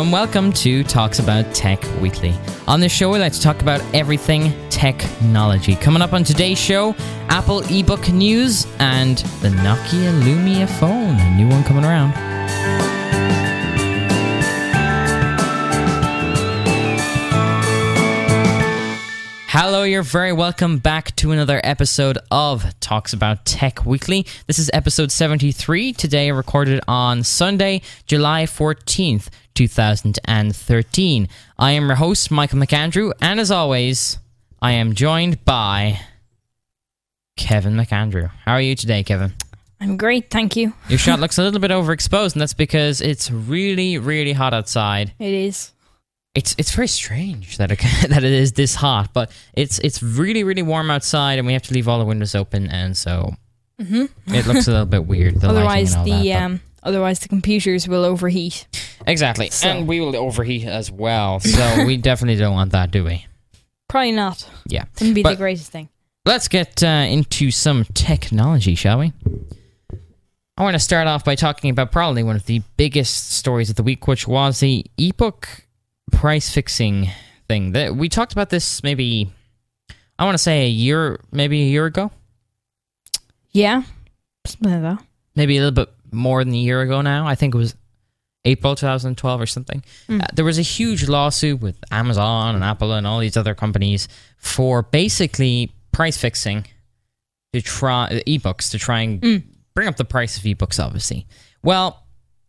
and welcome to Talks About Tech Weekly. On this show, we like to talk about everything technology. Coming up on today's show, Apple ebook news and the Nokia Lumia phone, a new one coming around. Hello, you're very welcome back to another episode of Talks About Tech Weekly. This is episode 73, today recorded on Sunday, July 14th, 2013. I am your host, Michael McAndrew, and as always, I am joined by Kevin McAndrew. How are you today, Kevin? I'm great, thank you. Your shot looks a little bit overexposed, and that's because it's really, really hot outside. It is. It's very strange that it is this hot, but it's really, really warm outside, and we have to leave all the windows open, and so it looks a little bit weird. Otherwise, the computers will overheat. Exactly, so. And we will overheat as well, so we definitely don't want that, do we? Probably not. Yeah. Wouldn't be the greatest thing. Let's get into some technology, shall we? I want to start off by talking about probably one of the biggest stories of the week, which was the ebook price fixing thing. We talked about this maybe, I want to say a year ago. Yeah, something like that. Maybe a little bit more than a year ago now. I think it was April 2012 or something. There was a huge lawsuit with Amazon and Apple and all these other companies for basically price fixing to try ebooks, to try and bring up the price of ebooks, obviously. Well,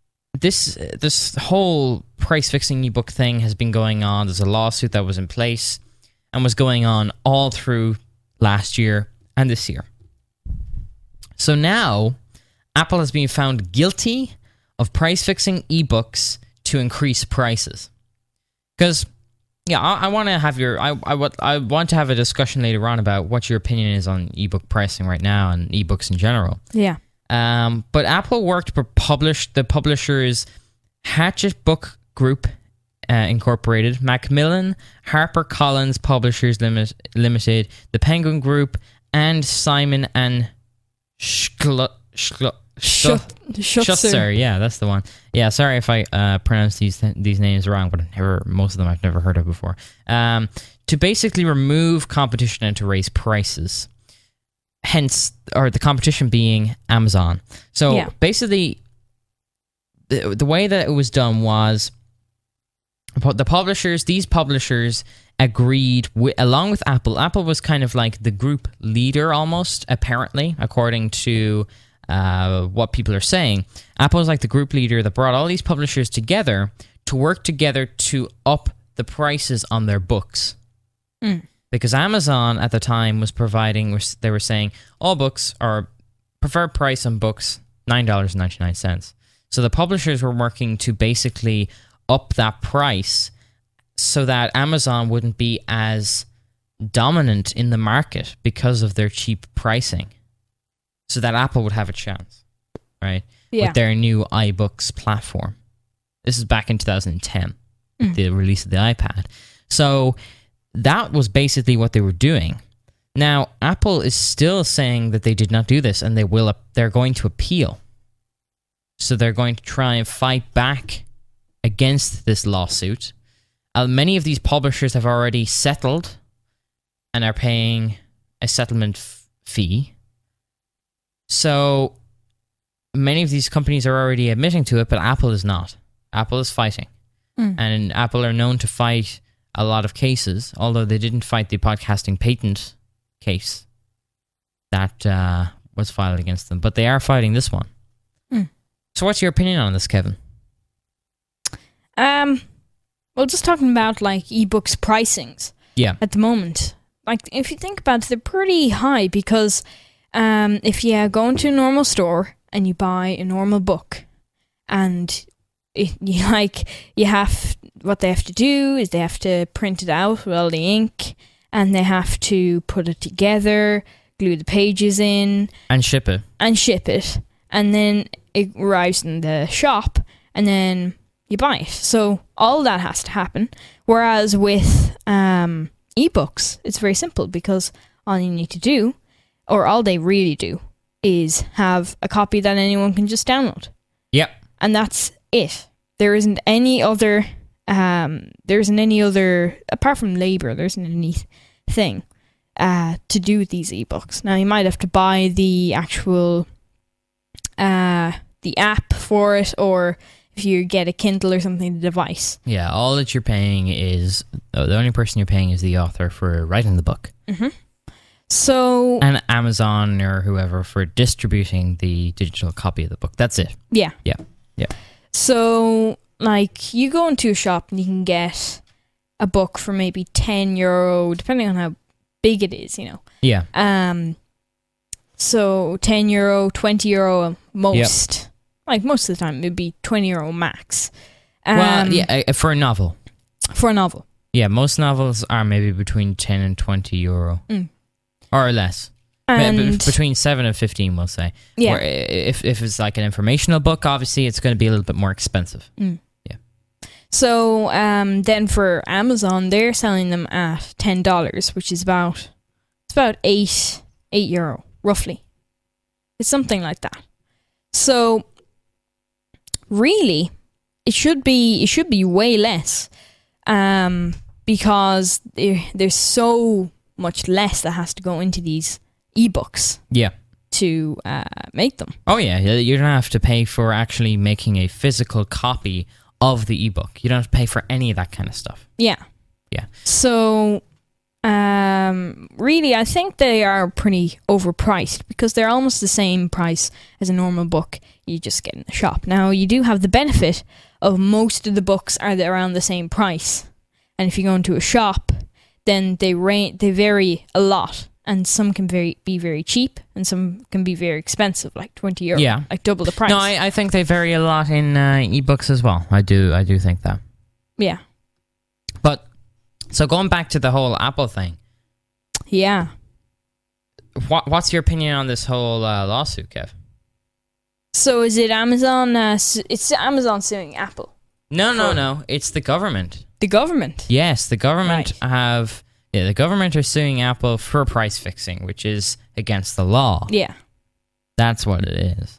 this whole price fixing ebook thing has been going on. There's a lawsuit that was in place and was going on all through last year and this year. So now Apple has been found guilty of price fixing ebooks to increase prices. Because I want to have I want to have a discussion later on about what your opinion is on ebook pricing right now and ebooks in general. Yeah. But Apple worked for the publishers Hachette Book Group Incorporated, Macmillan, HarperCollins Publishers Limited, the Penguin Group, and Simon and Schuster. Yeah, that's the one. Yeah, sorry if I pronounce these names wrong, but most of them I've never heard of before. To basically remove competition and to raise prices. Hence, or the competition being Amazon. So basically, the way that it was done was these publishers agreed along with Apple. Apple was kind of like the group leader almost, apparently, according to what people are saying. Apple was like the group leader that brought all these publishers together to work together to up the prices on their books. Because Amazon at the time was they were saying all books are preferred price on books, $9.99. So the publishers were working to basically up that price so that Amazon wouldn't be as dominant in the market because of their cheap pricing. So that Apple would have a chance, right? Yeah. With their new iBooks platform. This is back in 2010, the release of the iPad. So that was basically what they were doing. Now, Apple is still saying that they did not do this, and they're going to appeal. So they're going to try and fight back against this lawsuit. Many of these publishers have already settled and are paying a settlement fee. So many of these companies are already admitting to it, but Apple is not. Apple is fighting. And Apple are known to fight a lot of cases, although they didn't fight the podcasting patent case that was filed against them. But they are fighting this one. So what's your opinion on this, Kevin? Well, just talking about like ebooks pricings. Yeah. At the moment, like if you think about it, they're pretty high because if you go into a normal store and you buy a normal book, and what they have to do is they have to print it out with all the ink, and they have to put it together, glue the pages in, and ship it, and then it arrives in the shop, and then you buy it. So all that has to happen. Whereas with ebooks, it's very simple because all you need to do, or all they really do, is have a copy that anyone can just download. Yep. And that's it. There isn't any other there isn't any other, apart from labor, there isn't any thing to do with these ebooks. Now, you might have to buy the actual the app for it, or if you get a Kindle or something, the device. Yeah, all that you're paying is, the only person you're paying is the author for writing the book. Mm-hmm. So, and Amazon or whoever for distributing the digital copy of the book. That's it. Yeah. Yeah. So, like, you go into a shop and you can get a book for maybe €10, depending on how big it is, Yeah. So €10, €20 most. Yep. Like, most of the time, it would be €20 max. For a novel. For a novel. Yeah, most novels are maybe between €10 and €20. Or less. And between 7 and 15, we'll say. Yeah. Where if it's like an informational book, obviously it's going to be a little bit more expensive. Yeah. So then for Amazon, they're selling them at $10, which is about €8 roughly. It's something like that. So really, it should be way less, because there's so much less that has to go into these ebooks. Yeah. To make them. Oh yeah, you don't have to pay for actually making a physical copy of the ebook. You don't have to pay for any of that kind of stuff. Yeah. Yeah. So, really, I think they are pretty overpriced because they're almost the same price as a normal book you just get in the shop. Now, you do have the benefit of most of the books are around the same price. And if you go into a shop, then they vary a lot. And some can be very cheap, and some can be very expensive, like €20. Yeah, like double the price. No, I think they vary a lot in ebooks as well. I do think that. Yeah. But so going back to the whole Apple thing. Yeah. What's your opinion on this whole lawsuit, Kev? So is it Amazon? It's Amazon suing Apple. No. It's the government. The government. Yes, the government the government are suing Apple for price fixing, which is against the law. Yeah. That's what it is.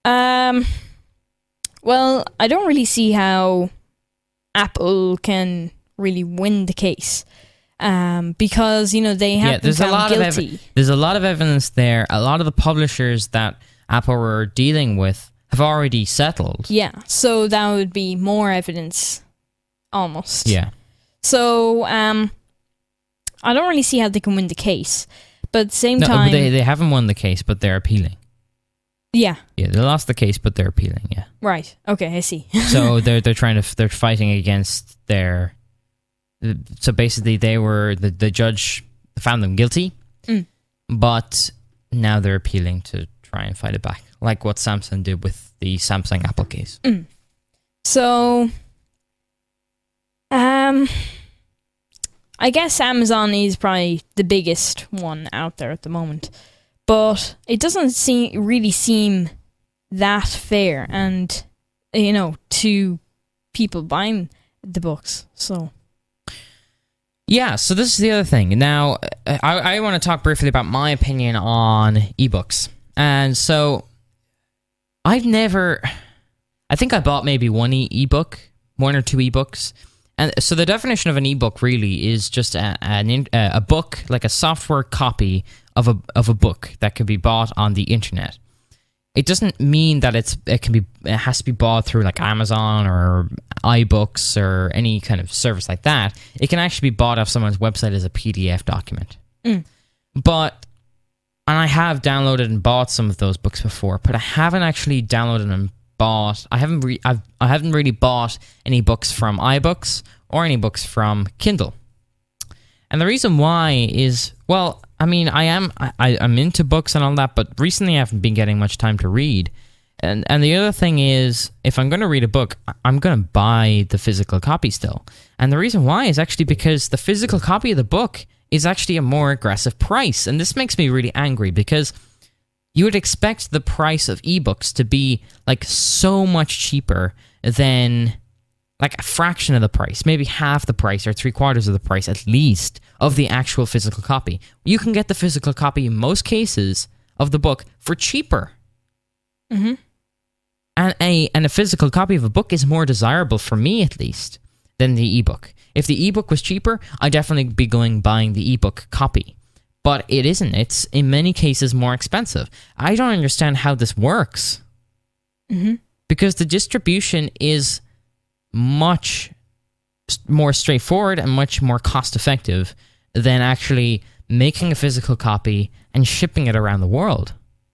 Well, I don't really see how Apple can really win the case. Because, they have been found guilty. There's a lot of evidence there. A lot of the publishers that Apple were dealing with have already settled. Yeah, so that would be more evidence, almost. Yeah. So, I don't really see how they can win the case. But at the same time... They haven't won the case, but they're appealing. Yeah. Yeah, they lost the case, but they're appealing, yeah. Right, okay, I see. So they're fighting against their... So basically the judge found them guilty, but now they're appealing to try and fight it back, like what Samsung did with the Samsung Apple case. So, I guess Amazon is probably the biggest one out there at the moment, but it doesn't really seem that fair, and to people buying the books. So. Yeah, so this is the other thing. Now, I want to talk briefly about my opinion on ebooks. And so, I think I bought maybe one ebook, one or two ebooks. And so the definition of an ebook really is just a book, like a software copy of a book that can be bought on the internet. It doesn't mean that it has to be bought through like Amazon or iBooks or any kind of service like that. It can actually be bought off someone's website as a PDF document. But, and I have downloaded and bought some of those books before, but I haven't actually downloaded and bought. I haven't really bought any books from iBooks or any books from Kindle. And the reason why is, well, I mean, I'm into books and all that, but recently I haven't been getting much time to read. And the other thing is, if I'm going to read a book, I'm going to buy the physical copy still. And the reason why is actually because the physical copy of the book is actually a more aggressive price. And this makes me really angry because you would expect the price of ebooks to be like so much cheaper than like a fraction of the price, maybe half the price or 3/4 of the price at least of the actual physical copy. You can get the physical copy in most cases of the book for cheaper. And a physical copy of a book is more desirable for me, at least, than the ebook. If the ebook was cheaper, I'd definitely be buying the ebook copy. But it isn't. It's in many cases more expensive. I don't understand how this works. Mm-hmm. Because the distribution is much more straightforward and much more cost effective than actually making a physical copy and shipping it around the world.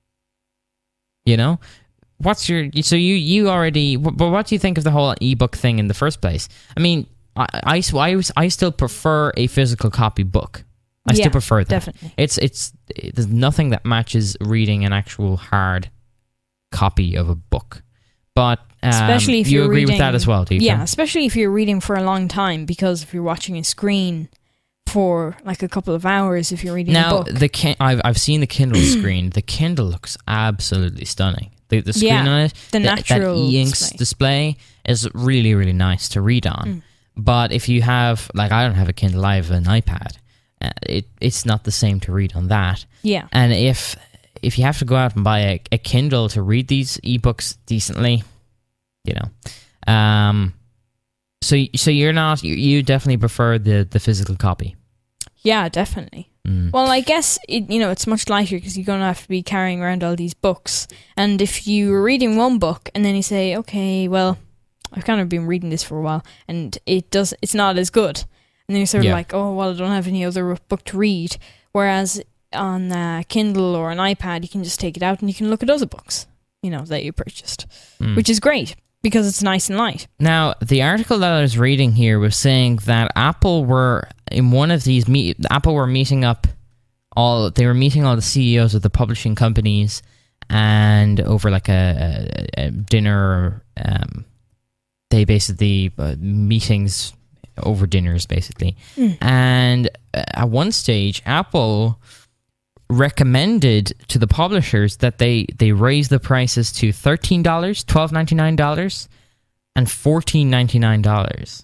You know? What's your... So you already... But what do you think of the whole ebook thing in the first place? I mean, I still prefer a physical copy book. I still prefer that. Definitely. There's nothing that matches reading an actual hard copy of a book. But especially if you you're agree reading, with that as well, do you? Yeah, especially if you're reading for a long time, because if you're watching a screen for like a couple of hours, if you're reading a book. I've seen the Kindle screen. The Kindle looks absolutely stunning. The screen on it, the natural that e-inks display is really, really nice to read on. But if you have, like, I don't have a Kindle, I have an iPad. It's not the same to read on that. Yeah. And if you have to go out and buy a Kindle to read these ebooks decently, you know, so you're not, you definitely prefer the physical copy. Yeah, definitely. Well, I guess it's much lighter because you're going to have to be carrying around all these books. And if you were reading one book and then you say, okay, well, I've kind of been reading this for a while and it's not as good. And then you're sort of like, oh, well, I don't have any other book to read. Whereas on Kindle or an iPad, you can just take it out and you can look at other books, that you purchased, which is great because it's nice and light. Now, the article that I was reading here was saying that Apple were in one of these Apple were meeting all the CEOs of the publishing companies and over like a dinner. They basically meetings over dinners, basically. And at one stage, Apple recommended to the publishers that they raise the prices to $13, $12.99, and $14.99.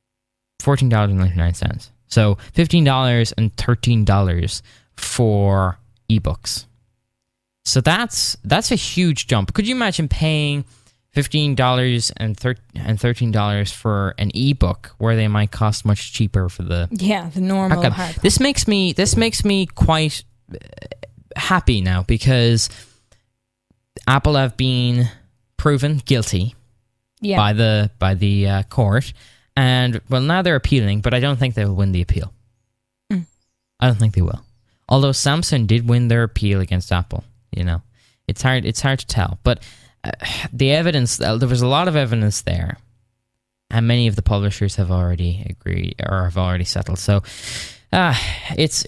$14.99. So $15 and $13 for ebooks. So that's a huge jump. Could you imagine paying $15 and $13 for an ebook where they might cost much cheaper for the normal hard. This makes me quite happy now because Apple have been proven guilty by the court, and well, now they're appealing, but I don't think they will win the appeal. I don't think they will. Although Samsung did win their appeal against Apple, it's hard to tell, but. The evidence, there was a lot of evidence there, and many of the publishers have already agreed or have already settled. So, it's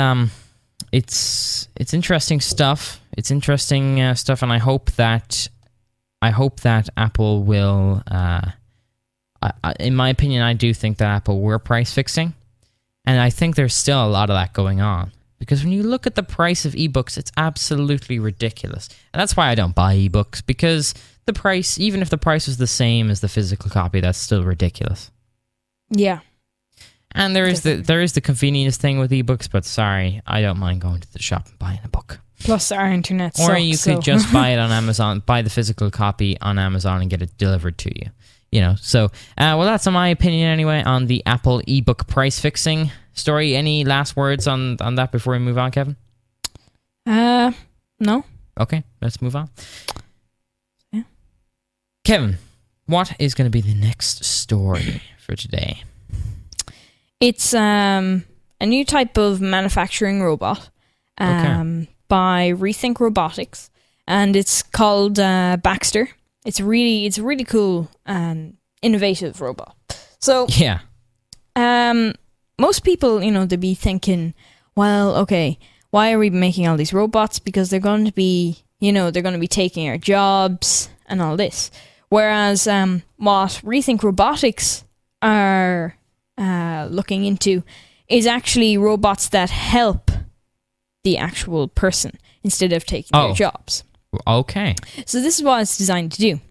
interesting stuff. It's interesting stuff, and I hope that Apple will. In my opinion, I do think that Apple were price fixing, and I think there's still a lot of that going on. Because when you look at the price of ebooks, it's absolutely ridiculous. And that's why I don't buy ebooks, because the price, even if the price was the same as the physical copy, that's still ridiculous. Yeah. And there is the convenience thing with ebooks, but sorry, I don't mind going to the shop and buying a book. Plus our internet sucks. Or you could just buy it on Amazon, buy the physical copy on Amazon and get it delivered to you. So, well, that's my opinion anyway on the Apple ebook price fixing story. Any last words on that before we move on, Kevin? No. Okay, let's move on. Yeah. Kevin, what is going to be the next story for today? It's a new type of manufacturing robot by Rethink Robotics, and it's called Baxter. It's a really cool and innovative robot. So yeah. Most people, they'd be thinking, well, okay, why are we making all these robots? Because they're going to be, they're going to be taking our jobs and all this. Whereas what Rethink Robotics are looking into is actually robots that help the actual person instead of taking their jobs. Okay. So this is what it's designed to do.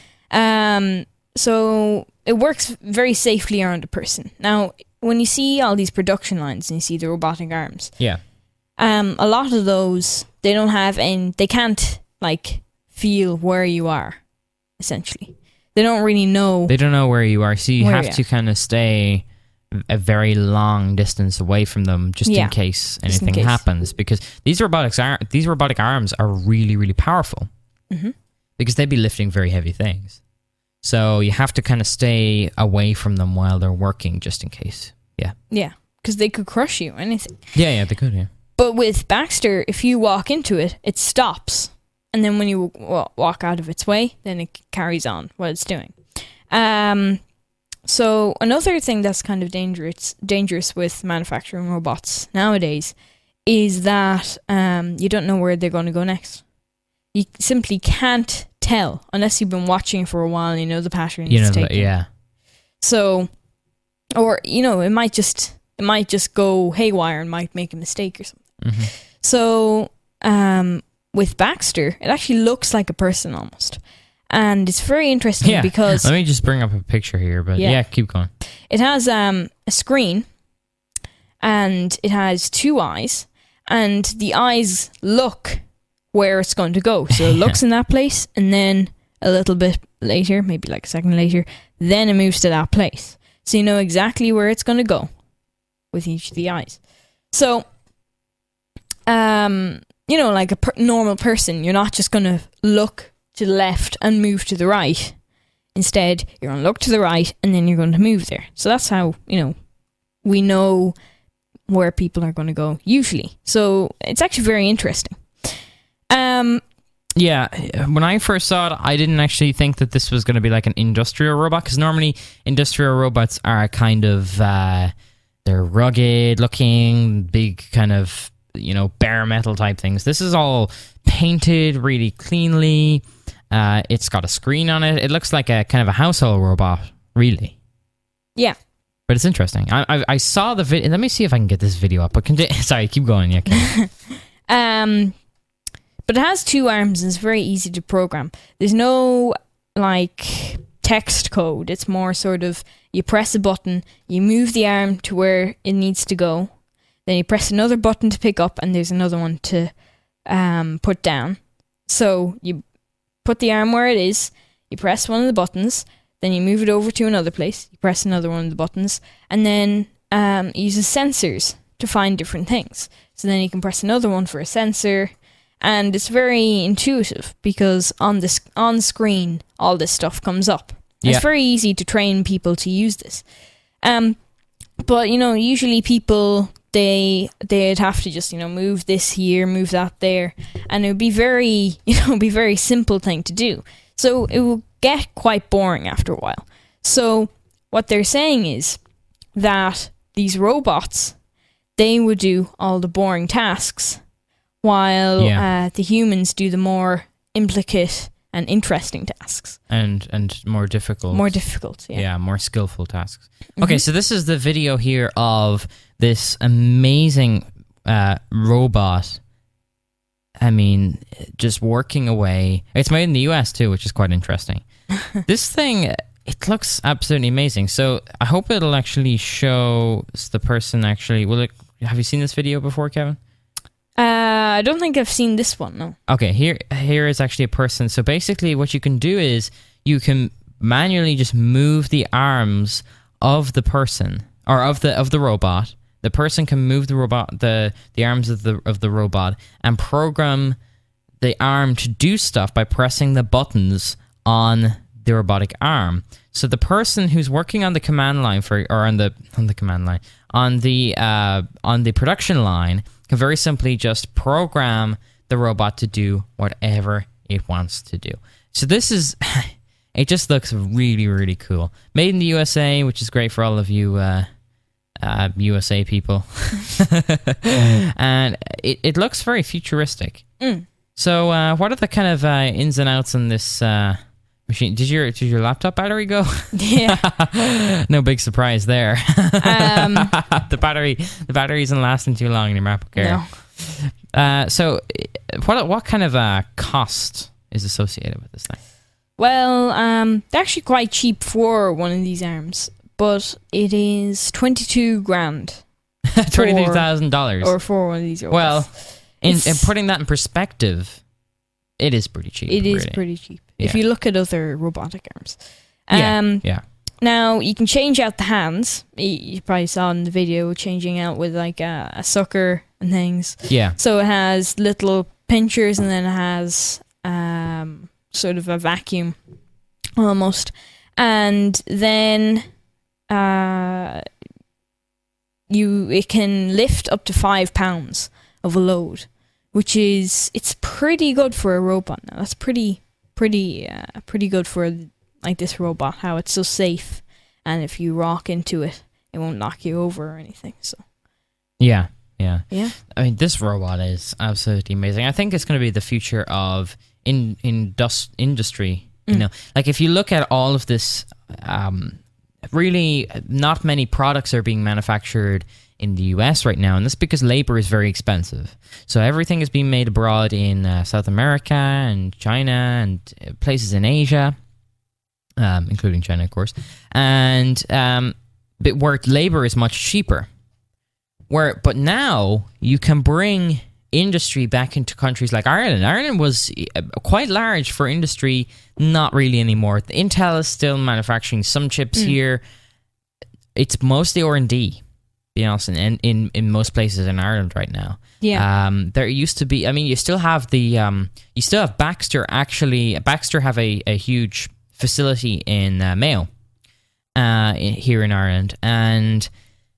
So it works very safely around a person. Now, when you see all these production lines and you see the robotic arms, a lot of those they don't have, and they can't feel where you are. Essentially, They don't really know. They don't know where you are, so you Where have you to kind of stay a very long distance away from them just in case anything happens. Because these robotic arms are really, really powerful. Mm-hmm. Because they'd be lifting very heavy things. So you have to kind of stay away from them while they're working, just in case. Yeah. Yeah, because they could crush you, anything. Yeah, they could, yeah. But with Baxter, if you walk into it, it stops. And then when you walk out of its way, then it carries on what it's doing. So another thing that's kind of dangerous with manufacturing robots nowadays is that you don't know where they're going to go next. You simply can't tell unless you've been watching for a while and you know the pattern it's taking. Yeah. So, or, it might just go haywire and might make a mistake or something. Mm-hmm. So, with Baxter, it actually looks like a person almost. And it's very interesting because... Let me just bring up a picture here, but keep going. It has a screen, and it has 2 eyes, and the eyes look where it's going to go. So it looks in that place, and then a little bit later, maybe like a second later, then it moves to that place. So you know exactly where it's going to go with each of the eyes. So, like a normal person, you're not just going to look to the left and move to the right. Instead, you're going to look to the right and then you're going to move there. So that's how, we know where people are going to go usually. So it's actually very interesting. Yeah, when I first saw it, I didn't actually think that this was going to be like an industrial robot, because normally industrial robots are kind of, they're rugged looking, big kind of, bare metal type things. This is all painted really cleanly. It's got a screen on it. It looks like a kind of a household robot, really. Yeah. But it's interesting. I saw the video. Let me see if I can get this video up. But sorry, keep going. Yeah. But it has 2 arms and it's very easy to program. There's no text code. It's more sort of you press a button, you move the arm to where it needs to go, then you press another button to pick up, and there's another one to put down. So you put the arm where it is, you press one of the buttons, then you move it over to another place, you press another one of the buttons, and then it uses sensors to find different things. So then you can press another one for a sensor, and it's very intuitive because on screen all this stuff comes up. Yeah. It's very easy to train people to use this. But usually people they'd have to just move this here, move that there, and it would be very very simple thing to do. So it will get quite boring after a while. So what they're saying is that these robots, they would do all the boring tasks, while the humans do the more intricate and interesting tasks. And more difficult. More difficult, yeah. Yeah, more skillful tasks. Mm-hmm. Okay, so this is the video here of this amazing robot. I mean, just working away. It's made in the US too, which is quite interesting. This thing, it looks absolutely amazing. So I hope it'll actually show the person actually. Have you seen this video before, Kevin? I don't think I've seen this one, no. Okay, here is actually a person. So basically what you can do is you can manually just move the arms of the person, or of the robot. The person can move the robot, the arms of the robot, and program the arm to do stuff by pressing the buttons on the robotic arm. So the person who's working on the command line on the production line can very simply just program the robot to do whatever it wants to do. So this is, it just looks really, really cool. Made in the USA, which is great for all of you USA people. And it looks very futuristic. Mm. So what are the kind of ins and outs on this machine? Did your laptop battery go? Yeah. No big surprise there. The battery isn't lasting too long in your MacBook Air. No. So what kind of cost is associated with this thing? Well, they're actually quite cheap for one of these arms, but it is $22,000. $22,000. Or for one of these robots. Well, in putting that in perspective, it is pretty cheap. It is pretty cheap. Yeah. If you look at other robotic arms. Yeah. Now, you can change out the hands. You probably saw in the video changing out with like a sucker and things. Yeah. So it has little pinchers, and then it has sort of a vacuum almost. And then it can lift up to 5 pounds of a load, which it's pretty good for a robot now. That's pretty good for like this robot, how it's so safe, and if you rock into it, it won't knock you over or anything. So yeah. I mean, this robot is absolutely amazing. I think it's going to be the future of industry. You know, like if you look at all of this, really not many products are being manufactured in the US right now, and that's because labor is very expensive. So everything is being made abroad in South America and China and places in Asia, including China, of course, and but where labor is much cheaper. But now you can bring industry back into countries like Ireland. Ireland was quite large for industry, not really anymore. Intel is still manufacturing some chips here. It's mostly R&D, be honest, and in most places in Ireland right now. Yeah. There used to be, I mean, you still have you still have Baxter. Actually, Baxter have a huge facility in Mayo here in Ireland, and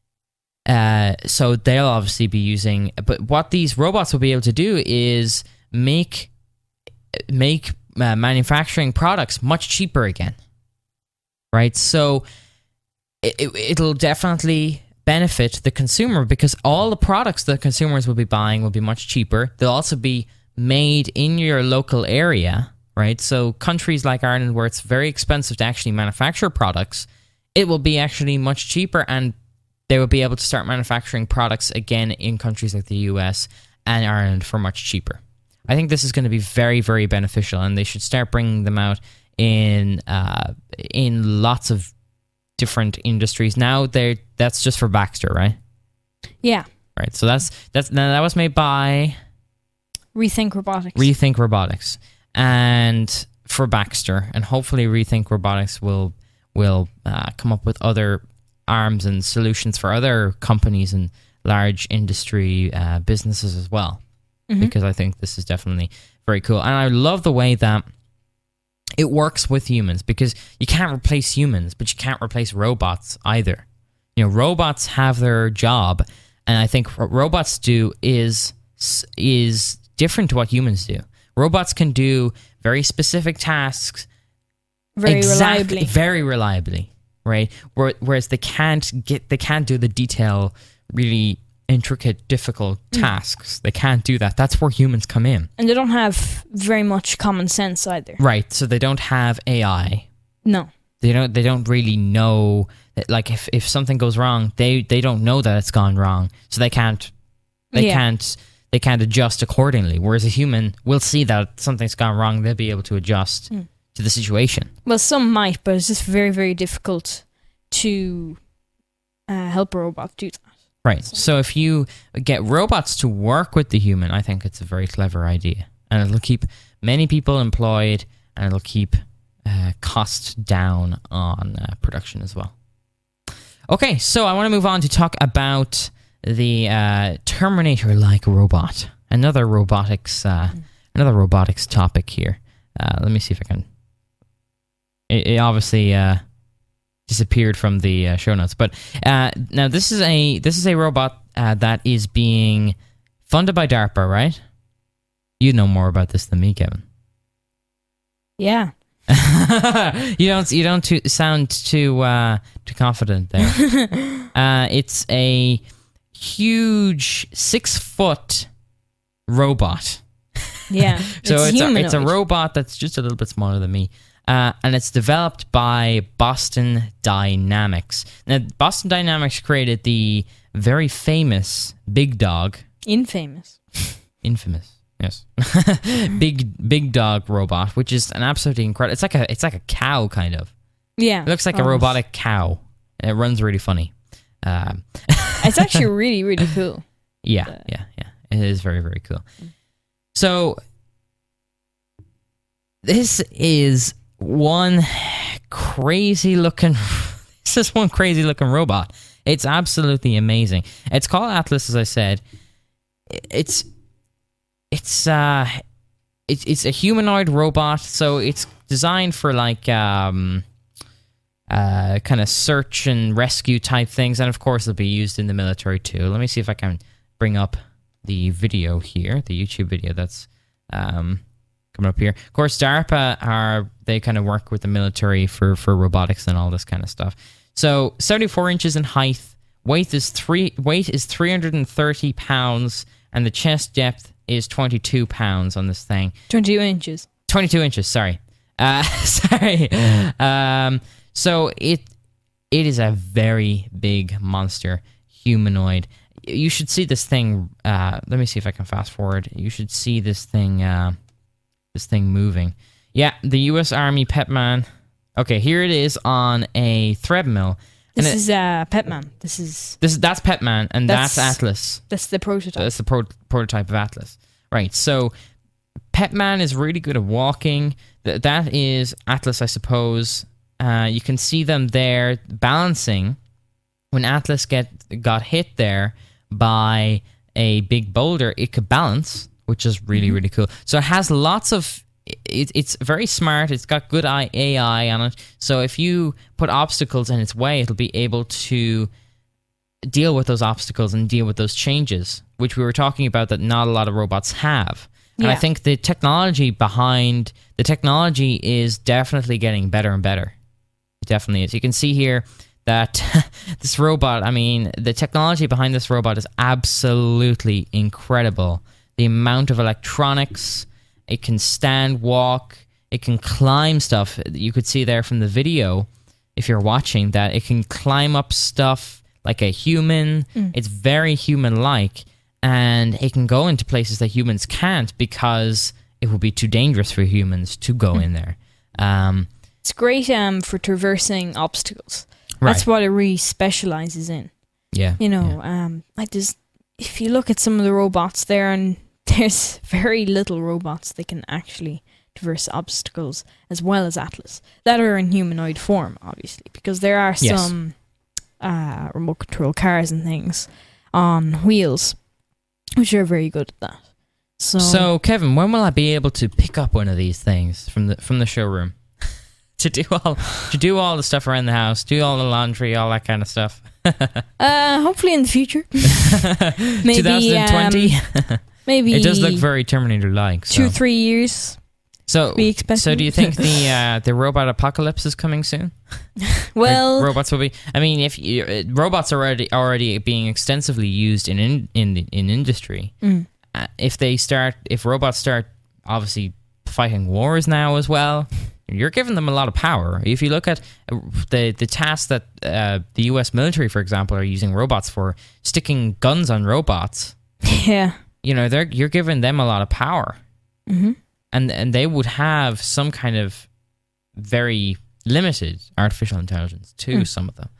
so they'll obviously be using, but what these robots will be able to do is make manufacturing products much cheaper again, right? So it'll definitely benefit the consumer, because all the products that consumers will be buying will be much cheaper. They'll also be made in your local area, right? So countries like Ireland, where it's very expensive to actually manufacture products, it will be actually much cheaper, and they will be able to start manufacturing products again in countries like the US and Ireland for much cheaper. I think this is going to be very, very beneficial, and they should start bringing them out in lots of different industries. Now that's just for Baxter, right? Yeah. Right. So that was made by Rethink Robotics. Rethink Robotics, and for Baxter, and hopefully Rethink Robotics will come up with other arms and solutions for other companies and large industry businesses as well, because I think this is definitely very cool. And I love the way that it works with humans, because you can't replace humans, but you can't replace robots either. You know, robots have their job, and I think what robots do is different to what humans do. Robots can do very specific tasks very reliably. Right, whereas they can't do the detail, really intricate, difficult tasks. They can't do that. That's where humans come in, and they don't have very much common sense either. Right, so they don't have AI. No, they don't really know that. Like if something goes wrong, they don't know that it's gone wrong, so they can't adjust accordingly. Whereas a human will see that something's gone wrong, they'll be able to adjust to the situation. Well, some might, but it's just very, very difficult to help a robot do that. Right. So if you get robots to work with the human, I think it's a very clever idea, and it'll keep many people employed, and it'll keep costs down on production as well. Okay, so I want to move on to talk about the Terminator-like robot. Another robotics topic here. Let me see if I can. It obviously disappeared from the show notes, but now this is a robot that is being funded by DARPA, right? You know more about this than me, Kevin. Yeah. you don't sound too confident there. It's a huge 6-foot robot. Yeah. So it's a robot that's just a little bit smaller than me. And it's developed by Boston Dynamics. Now, Boston Dynamics created the very famous Big Dog. Infamous, yes. Big Dog robot, which is an absolutely incredible. It's like a cow, kind of. Yeah. It looks like a robotic cow, and it runs really funny. It's actually really, really cool. Yeah. It is very, very cool. So this is one crazy looking. This is one crazy looking robot. It's absolutely amazing. It's called Atlas, as I said. It's a humanoid robot, so it's designed for like kind of search and rescue type things, and of course it'll be used in the military too. Let me see if I can bring up the video here, the YouTube video that's coming up here. Of course, DARPA they kind of work with the military for robotics and all this kind of stuff. So 74 inches in height, weight is 330 pounds, and the chest depth is 22 pounds on this thing. 22 inches. 22 inches, sorry. So it is a very big monster, humanoid. You should see this thing. Let me see if I can fast forward. You should see this thing moving. Yeah, the U.S. Army Petman. Okay, here it is on a thread mill. This is Petman. That's Petman, and that's Atlas. That's the prototype. That's the prototype of Atlas. Right, so Petman is really good at walking. That is Atlas, I suppose. You can see them there balancing. When Atlas got hit there by a big boulder, it could balance, which is really, really cool. So it has lots of... It's very smart. It's got good AI on it. So if you put obstacles in its way, it'll be able to deal with those obstacles and deal with those changes, which we were talking about that not a lot of robots have. And I think the technology is definitely getting better and better. It definitely is. You can see here that this robot, the technology behind this robot is absolutely incredible. The amount of electronics, it can stand, walk, it can climb stuff. You could see there from the video, if you're watching, that it can climb up stuff like a human. It's very human-like, and it can go into places that humans can't because it would be too dangerous for humans to go in there. It's great for traversing obstacles. Right. That's what it really specializes in. Yeah. If you look at some of the robots there, and there's very little robots that can actually traverse obstacles as well as Atlas, that are in humanoid form, obviously, because there are some remote control cars and things on wheels which are very good at that. So Kevin, when will I be able to pick up one of these things from the showroom to do all the stuff around the house, do all the laundry, all that kind of stuff? Hopefully in the future. Maybe 2020. Maybe it does look very Terminator-like. 2-3 years. So do you think the robot apocalypse is coming soon? Well, robots will be. If robots are already being extensively used in industry. If robots start obviously fighting wars now as well, you're giving them a lot of power. If you look at the tasks that the U.S. military, for example, are using robots for, sticking guns on robots. Yeah. You're giving them a lot of power. Mm-hmm. And they would have some kind of very limited artificial intelligence too, some of them,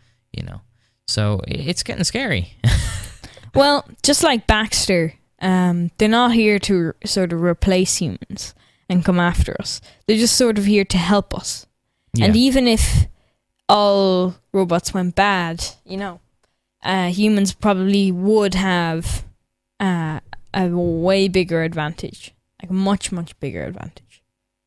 So it's getting scary. Well, just like Baxter, they're not here to sort of replace humans and come after us. They're just sort of here to help us. Yeah. And even if all robots went bad, humans probably would have a way bigger advantage. Like a much, much bigger advantage.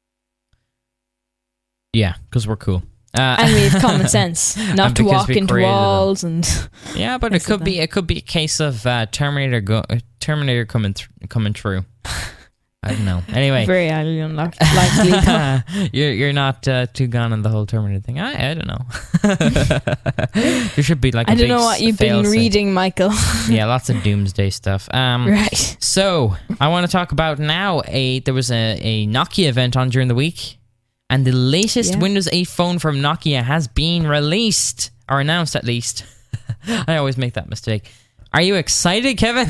Yeah, because we're cool. And we have common sense, not to walk into walls and. Yeah, but it could be a case of Terminator coming true. I don't know. Anyway, very highly unlikely. You're not too gone on the whole Terminator thing. I don't know. There should be like I don't know what you've been reading, Michael. Yeah, lots of doomsday stuff. Right. So I want to talk about now. There was a Nokia event on during the week, and the latest Windows 8 phone from Nokia has been released, or announced at least. I always make that mistake. Are you excited, Kevin?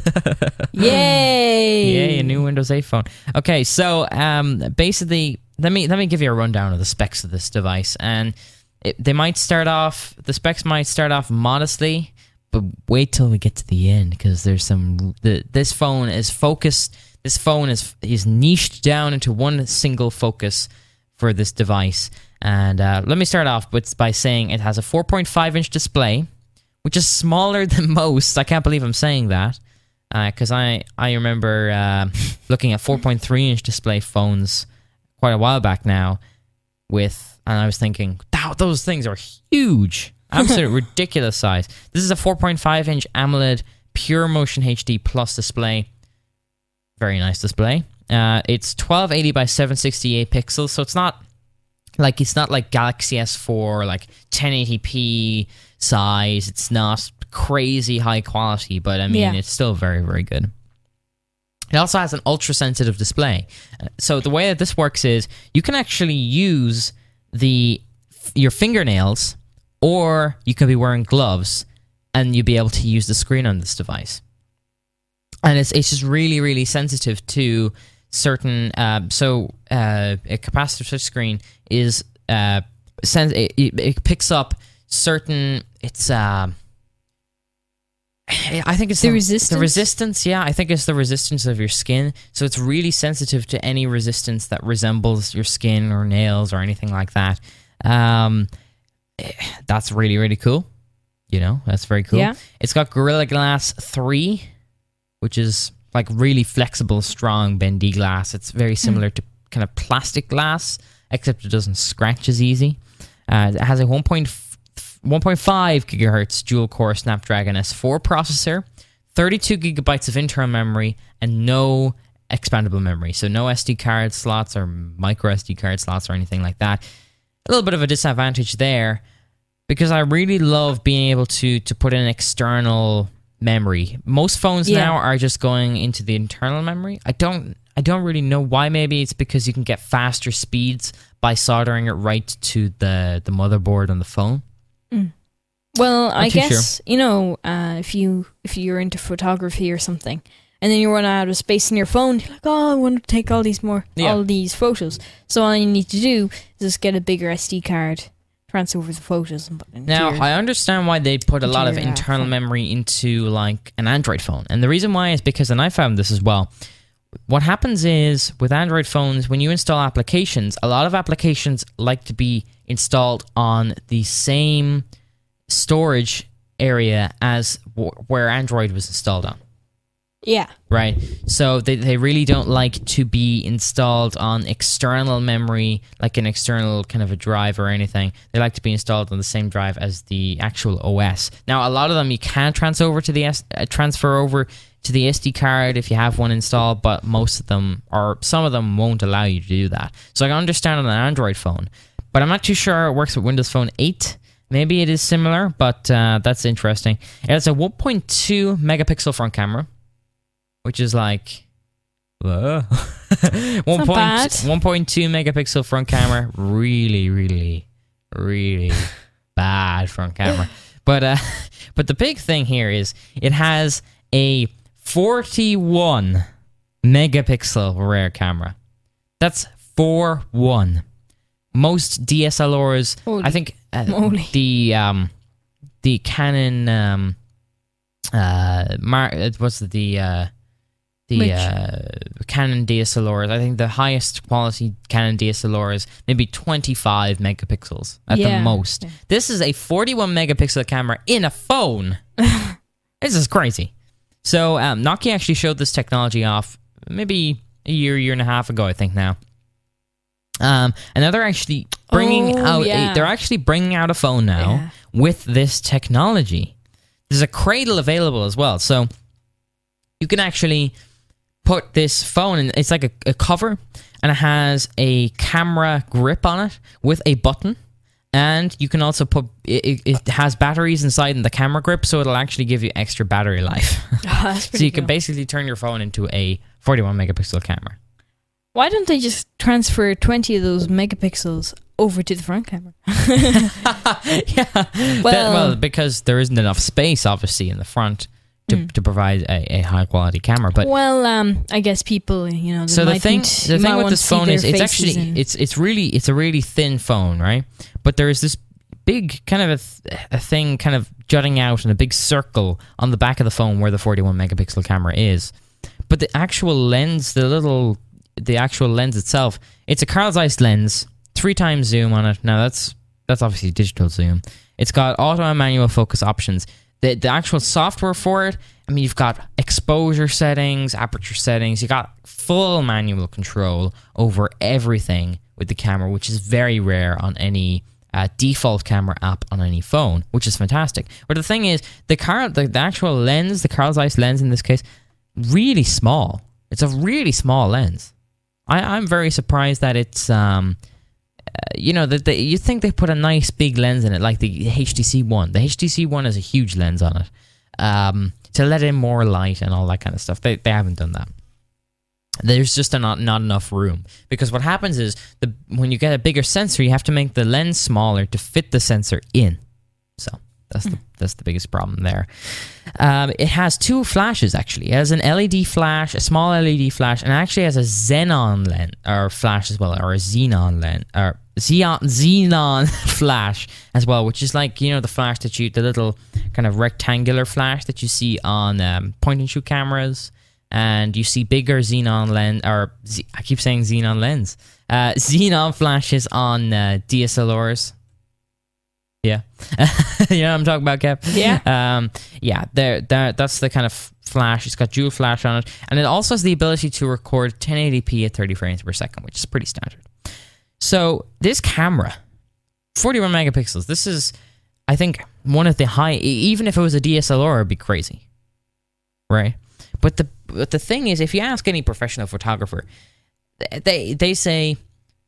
Yay! Yay, a new Windows 8 phone. Okay, so basically, let me give you a rundown of the specs of this device. And the specs might start off modestly, but wait till we get to the end, because there's this phone is focused. This phone is niched down into one single focus for this device. And let me start off by saying it has a 4.5-inch display, which is smaller than most. I can't believe I'm saying that, because I remember looking at 4.3-inch display phones quite a while back now, and I was thinking, those things are huge. Absolute ridiculous size. This is a 4.5-inch AMOLED Pure Motion HD Plus display. Very nice display. It's 1280 by 768 pixels, so it's not like Galaxy S4, like 1080p size. It's not crazy high quality, but I mean, it's still very, very good. It also has an ultra-sensitive display. So the way that this works is you can actually use your fingernails, or you could be wearing gloves, and you'll be able to use the screen on this device. And it's just really, really sensitive to certain... a capacitive touchscreen is... it picks up certain... I think it's the resistance. The resistance, yeah. I think it's the resistance of your skin. So it's really sensitive to any resistance that resembles your skin or nails or anything like that. That's really, really cool. That's very cool. Yeah. It's got Gorilla Glass 3, which is like really flexible, strong, bendy glass. It's very similar to kind of plastic glass, except it doesn't scratch as easy. It has a 1.5 gigahertz dual-core Snapdragon S4 processor, 32 gigabytes of internal memory, and no expandable memory. So no SD card slots or micro SD card slots or anything like that. A little bit of a disadvantage there, because I really love being able to put in external memory. Most phones now are just going into the internal memory. I don't really know why. Maybe it's because you can get faster speeds by soldering it right to the motherboard on the phone. Well, I guess if you're into photography or something, and then you run out of space in your phone, you're like, I want to take all these photos. So all you need to do is just get a bigger SD card, transfer over the photos, and put it into I understand why they put a lot of internal memory into like an Android phone, and the reason why is because, and I found this as well. What happens is with Android phones, when you install applications, a lot of applications like to be installed on the same storage area as where Android was installed on. Yeah. Right. So they really don't like to be installed on external memory, like an external kind of a drive or anything. They like to be installed on the same drive as the actual OS. Now, a lot of them you can transfer over to the SD card if you have one installed, but most of them, or some of them, won't allow you to do that. So I can understand on an Android phone, but I'm not too sure how it works with Windows Phone 8. Maybe it is similar, but that's interesting. It has a 1.2 megapixel front camera, which is like 1.2 megapixel front camera. Really, really, really bad front camera. But the big thing here is it has a 41 megapixel rear camera. That's 41. Most DSLRs, I think, the Canon, Canon DSLRs, I think the highest quality Canon DSLRs, maybe 25 megapixels at the most. Yeah. This is a 41 megapixel camera in a phone. This is crazy. So Nokia actually showed this technology off maybe a year and a half ago, I think now. And now they're actually bringing out a phone now with this technology. There's a cradle available as well, so you can actually put this phone in. It's like a cover, and it has a camera grip on it with a button, and you can also put it has batteries inside in the camera grip, so it'll actually give you extra battery life. So you can basically turn your phone into a 41 megapixel camera. Why don't they just transfer 20 of those megapixels over to the front camera? Well, because there isn't enough space, obviously, in the front to provide a high quality camera. But I guess people, so the thing with this phone is it's actually it's a really thin phone, right? But there is this big kind of a thing kind of jutting out in a big circle on the back of the phone where the 41 megapixel camera is. But the actual lens, the actual lens itself, it's a Carl Zeiss lens, 3 times zoom on it. Now that's obviously digital zoom. It's got auto and manual focus options. The actual software for it, I mean, you've got exposure settings, aperture settings. You got full manual control over everything with the camera, which is very rare on any default camera app on any phone, which is fantastic. But the thing is, the actual lens, the Carl Zeiss lens in this case, really small. It's a really small lens. I'm very surprised that it's, you think they put a nice big lens in it, like the HTC One. The HTC One has a huge lens on it to let in more light and all that kind of stuff. They haven't done that. There's just not enough room, because what happens is when you get a bigger sensor, you have to make the lens smaller to fit the sensor in. So that's the biggest problem there. It has 2 flashes actually. It has an LED flash, a small LED flash, and it actually has a xenon lens or flash as well, or a xenon lens or xenon flash as well, which is like, the flash the little kind of rectangular flash that you see on point and shoot cameras. And you see bigger xenon lens, I keep saying xenon lens, xenon flashes on DSLRs. Yeah. You know what I'm talking about, Kev? Yeah. That's the kind of flash. It's got dual flash on it. And it also has the ability to record 1080p at 30 frames per second, which is pretty standard. So this camera, 41 megapixels, this is, I think, one of the high, even if it was a DSLR, it'd be crazy. Right? But the thing is, if you ask any professional photographer, they say,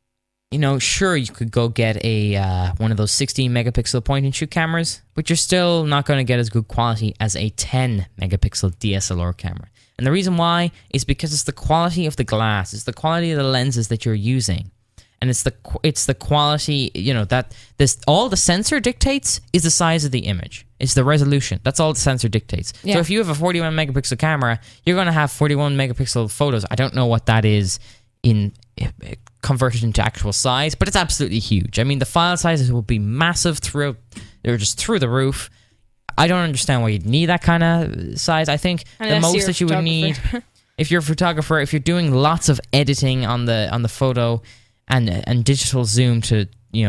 sure, you could go get a one of those 16 megapixel point and shoot cameras, but you're still not going to get as good quality as a 10 megapixel DSLR camera. And the reason why is because it's the quality of the glass, it's the quality of the lenses that you're using. And it's the quality, that all the sensor dictates is the size of the image. It's the resolution. That's all the sensor dictates. Yeah. So if you have a 41 megapixel camera, you're going to have 41 megapixel photos. I don't know what that is in converted into actual size, but it's absolutely huge. I mean, the file sizes will be massive they're just through the roof. I don't understand why you'd need that kind of size. I think the most that you would need, if you're a photographer, if you're doing lots of editing on the photo, and digital zoom to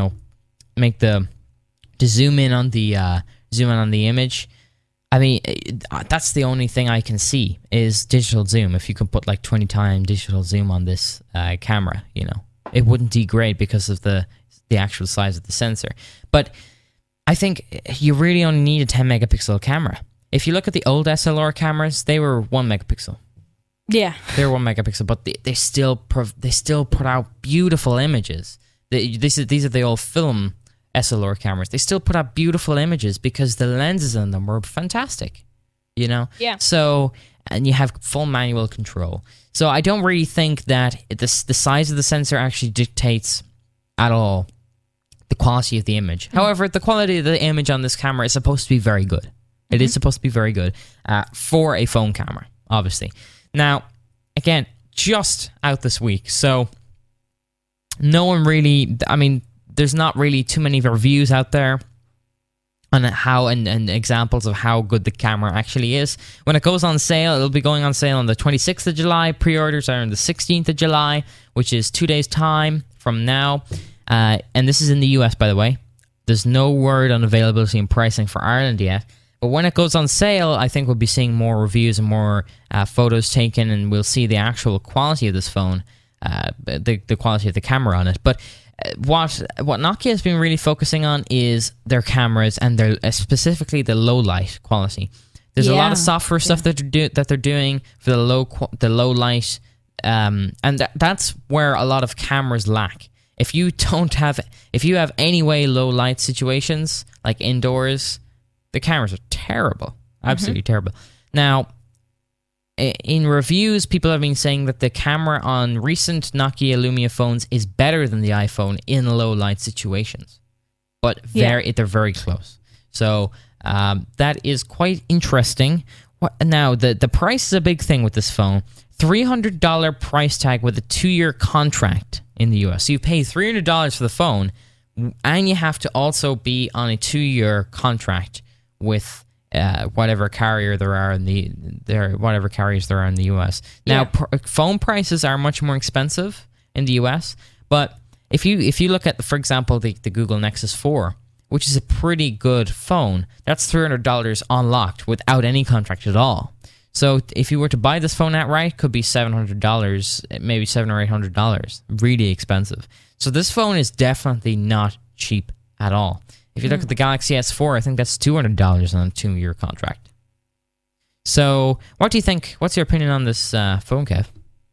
make to zoom in on the image. I mean, that's the only thing I can see is digital zoom. If you can put like 20 times digital zoom on this camera, it wouldn't degrade because of the actual size of the sensor. But I think you really only need a 10 megapixel camera. If you look at the old SLR cameras, they were 1 megapixel. Yeah, they're 1 megapixel, but they still put out beautiful images. These are the old film SLR cameras. They still put out beautiful images because the lenses on them were fantastic. Yeah. So, and you have full manual control. So I don't really think that the size of the sensor actually dictates at all the quality of the image. Mm-hmm. However, the quality of the image on this camera is supposed to be very good. Mm-hmm. It is supposed to be very good for a phone camera, obviously. Now, again, just out this week, so no one really, I mean, there's not really too many reviews out there on how and examples of how good the camera actually is. When it goes on sale, it'll be going on sale on the 26th of July. Pre-orders are on the 16th of July, which is 2 days' time from now. And this is in the US, by the way. There's no word on availability and pricing for Ireland yet. But when it goes on sale, I think we'll be seeing more reviews and more photos taken, and we'll see the actual quality of this phone, the quality of the camera on it. But what Nokia has been really focusing on is their cameras and their specifically the low light quality. There's a lot of software stuff that they're doing for the low light, and that's where a lot of cameras lack. If you have anyway low light situations like indoors, the cameras are terrible, absolutely terrible. Now, in reviews, people have been saying that the camera on recent Nokia Lumia phones is better than the iPhone in low light situations, but they're very close. So that is quite interesting. Now, the price is a big thing with this phone. $300 price tag with a 2-year contract in the US. So you pay $300 for the phone, and you have to also be on a 2-year contract with whatever carrier there are whatever carriers there are in the US. Now, phone prices are much more expensive in the US, but if you look at, for example, the Google Nexus 4, which is a pretty good phone, that's $300 unlocked without any contract at all. So if you were to buy this phone outright, it could be $700, maybe $700 or $800. Really expensive. So this phone is definitely not cheap at all. If you look at the Galaxy S4, I think that's $200 on a 2-year contract. So what do you think? What's your opinion on this phone, Kev?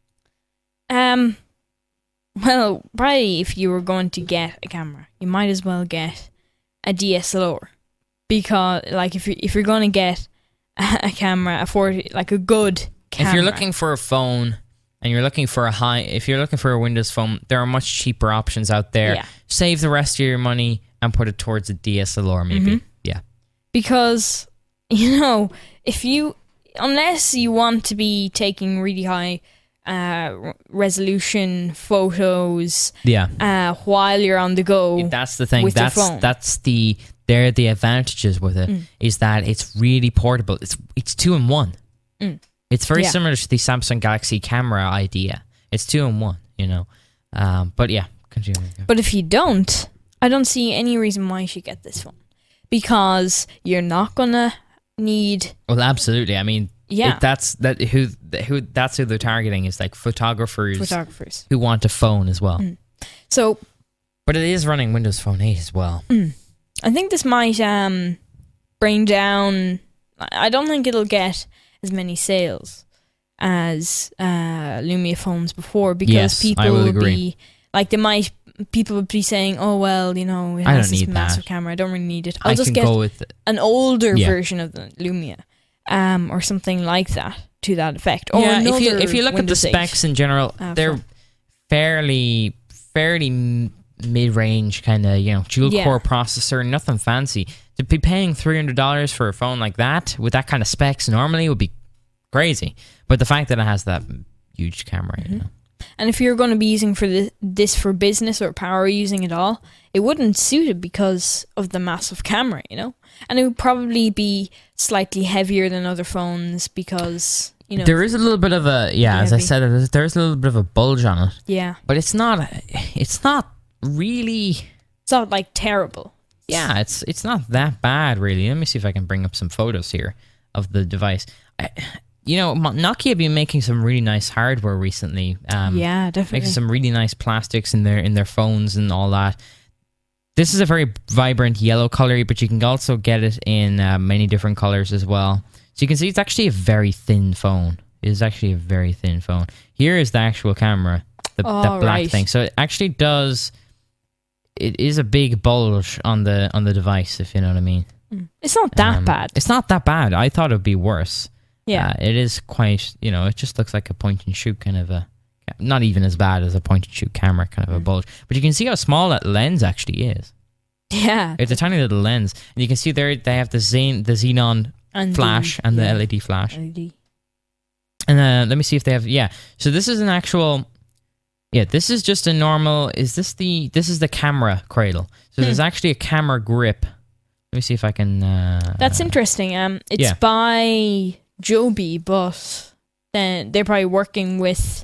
Well, probably if you were going to get a camera, you might as well get a DSLR, because like if you're going to get a camera, like a good camera. If you're looking for a phone and you're looking for if you're looking for a Windows phone, there are much cheaper options out there. Yeah. Save the rest of your money and put it towards a DSLR, maybe. Yeah. Because, unless you want to be taking really high resolution photos while you're on the go. That's the thing. With your phone. They're the advantages with it, is that it's really portable. It's 2-in-1. It's very similar to the Samsung Galaxy camera idea. It's 2-in-1, But yeah, continue. But if you don't, I don't see any reason why you should get this phone, because you're not gonna need. Well, absolutely. I mean, that's who they're targeting, is like photographers who want a phone as well. So, but it is running Windows Phone 8 as well. I think this might bring down. I don't think it'll get as many sales as Lumia phones before, because people will be like, people would be saying, "Oh well, it has this massive camera. I don't really need it. I'll just get an older version of the Lumia, or something like that, to that effect." Or if you look at the specs in general, they're fairly mid-range kind of, dual core processor, nothing fancy. To be paying $300 for a phone like that with that kind of specs normally would be crazy. But the fact that it has that huge camera, And if you're going to be using this for business or power using at all, it wouldn't suit it because of the massive camera, And it would probably be slightly heavier than other phones because, there is a little bit of a, as I said, there's a little bit of a bulge on it. Yeah. But it's not really... It's not like terrible. Yeah, it's not that bad, really. Let me see if I can bring up some photos here of the device. Nokia have been making some really nice hardware recently. Yeah, definitely. Making some really nice plastics in their phones and all that. This is a very vibrant yellow color, but you can also get it in many different colors as well. So you can see it's actually a very thin phone. It is actually a very thin phone. Here is the actual camera, the black thing. So it actually does... It is a big bulge on the device, if you know what I mean. It's not that bad. It's not that bad. I thought it would be worse. Yeah. It is quite, it just looks like a point-and-shoot kind of a... Not even as bad as a point-and-shoot camera, kind of a bulge. But you can see how small that lens actually is. Yeah. It's a tiny little lens. And you can see there they have the Xenon flash and the LED flash. LED. And let me see if they have... Yeah. So this is an actual... Yeah, this is just a normal... This is the camera cradle. So there's actually a camera grip. Let me see if I can... That's interesting. It's by Joby, but then they're probably working with